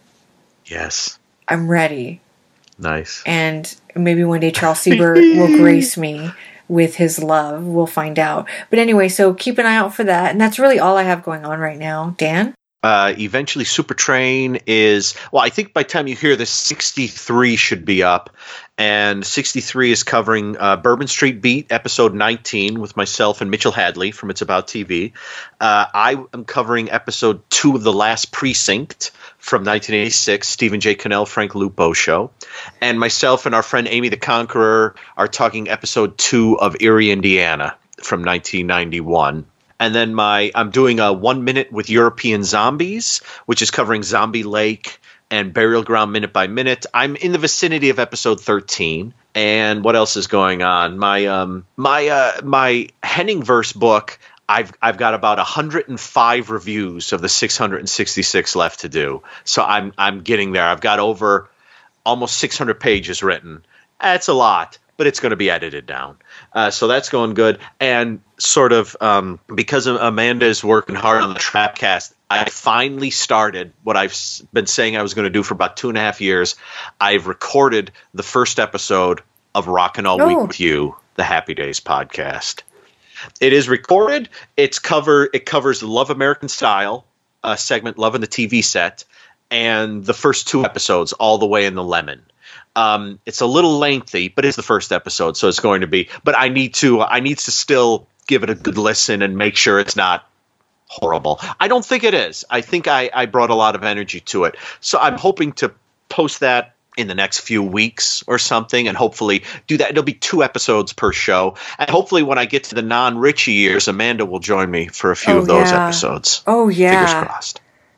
Yes.
I'm ready.
Nice.
And maybe one day Charles Siebert will grace me with his love. We'll find out. But anyway, so keep an eye out for that. And that's really all I have going on right now. Dan?
Uh, eventually, Supertrain is, well, I think by the time you hear this, sixty-three should be up. And sixty-three is covering uh, Bourbon Street Beat, episode nineteen, with myself and Mitchell Hadley from It's About T V. Uh, I am covering episode two of The Last Precinct from nineteen eighty-six, Stephen J. Cannell, Frank Lupo show. And myself and our friend Amy the Conqueror are talking episode two of Erie, Indiana from nineteen ninety-one. And then my I'm doing a one minute with European Zombies, which is covering Zombie Lake and Burial Ground minute by minute. I'm in the vicinity of episode thirteen. And what else is going on? My um my uh my Henningverse book, I've I've got about one hundred five reviews of the six hundred sixty-six left to do. So I'm I'm getting there. I've got over almost six hundred pages written. That's a lot. but it's going to be edited down. Uh, so that's going good. And sort of um, because Amanda is working hard on the Trapcast, I finally started what I've been saying I was going to do for about two and a half years. I've recorded the first episode of Rockin' All
Oh.
Week with You, the Happy Days podcast. It is recorded. It's cover. It covers the Love American Style uh, segment, Love in the T V Set, and the first two episodes, all the way in the Lemon. Um, it's a little lengthy, but it's the first episode, so it's going to be. But I need to. I need to still give it a good listen and make sure it's not horrible. I don't think it is. I think I, I brought a lot of energy to it, so I'm hoping to post that in the next few weeks or something, and hopefully do that. It'll be two episodes per show, and hopefully when I get to the non-Richie years, Amanda will join me for a few
Oh,
of those
yeah.
episodes.
Oh, yeah.
Fingers crossed.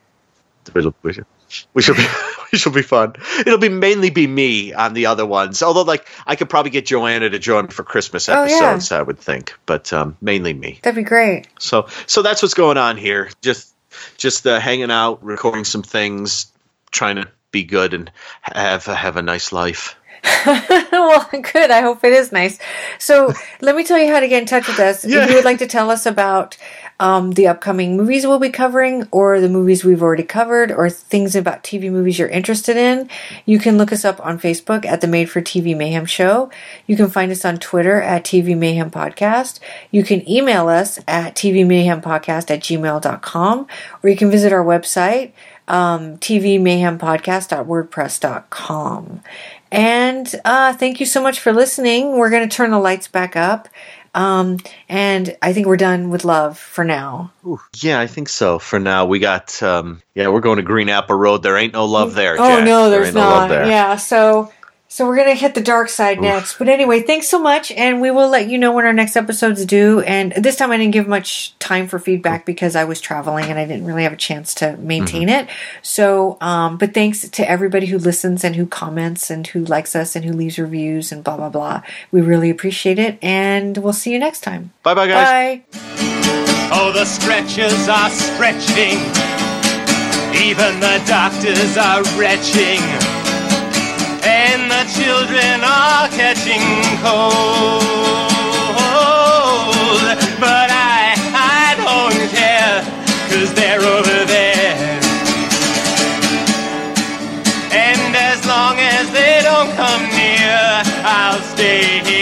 We should, we should be we should be fun. It'll be mainly be me on the other ones. Although, like, I could probably get Joanna to join me for Christmas
Oh, yeah.
episodes, I would think, but um, mainly me.
That'd be great.
So, so that's what's going on here. Just, just uh, hanging out, recording some things, trying to be good and have have a nice life.
Well, good. I hope it is nice. So let me tell you how to get in touch with us.
Yeah.
If you would like to tell us about um, the upcoming movies we'll be covering, or the movies we've already covered, or things about T V movies you're interested in, you can look us up on Facebook at the Made for T V Mayhem Show. You can find us on Twitter at T V Mayhem Podcast. You can email us at tvmayhempodcast at gmail dot com, or you can visit our website, um, t v mayhem podcast dot wordpress dot com. And uh, thank you so much for listening. We're going to turn the lights back up. Um, and I think we're done with love for now.
Ooh, yeah, I think so. For now, we got, um, yeah, we're going to Green Apple Road. There ain't no love there,
Oh,
Jack.
no,
There
there's
ain't no love
not.
there.
Yeah, so so we're going to hit the dark side next. But anyway, thanks so much. And we will let you know when our next episode's due. And this time I didn't give much time for feedback because I was traveling and I didn't really have a chance to maintain
Mm-hmm.
it. So, um, but thanks to everybody who listens and who comments and who likes us and who leaves reviews and blah, blah, blah. We really appreciate it. And we'll see you next time.
Bye-bye, guys.
Bye.
Oh, the stretchers are stretching. Even the doctors are retching. And the children are catching cold. But I, I don't care, 'cause they're over there. And as long as they don't come near, I'll stay here.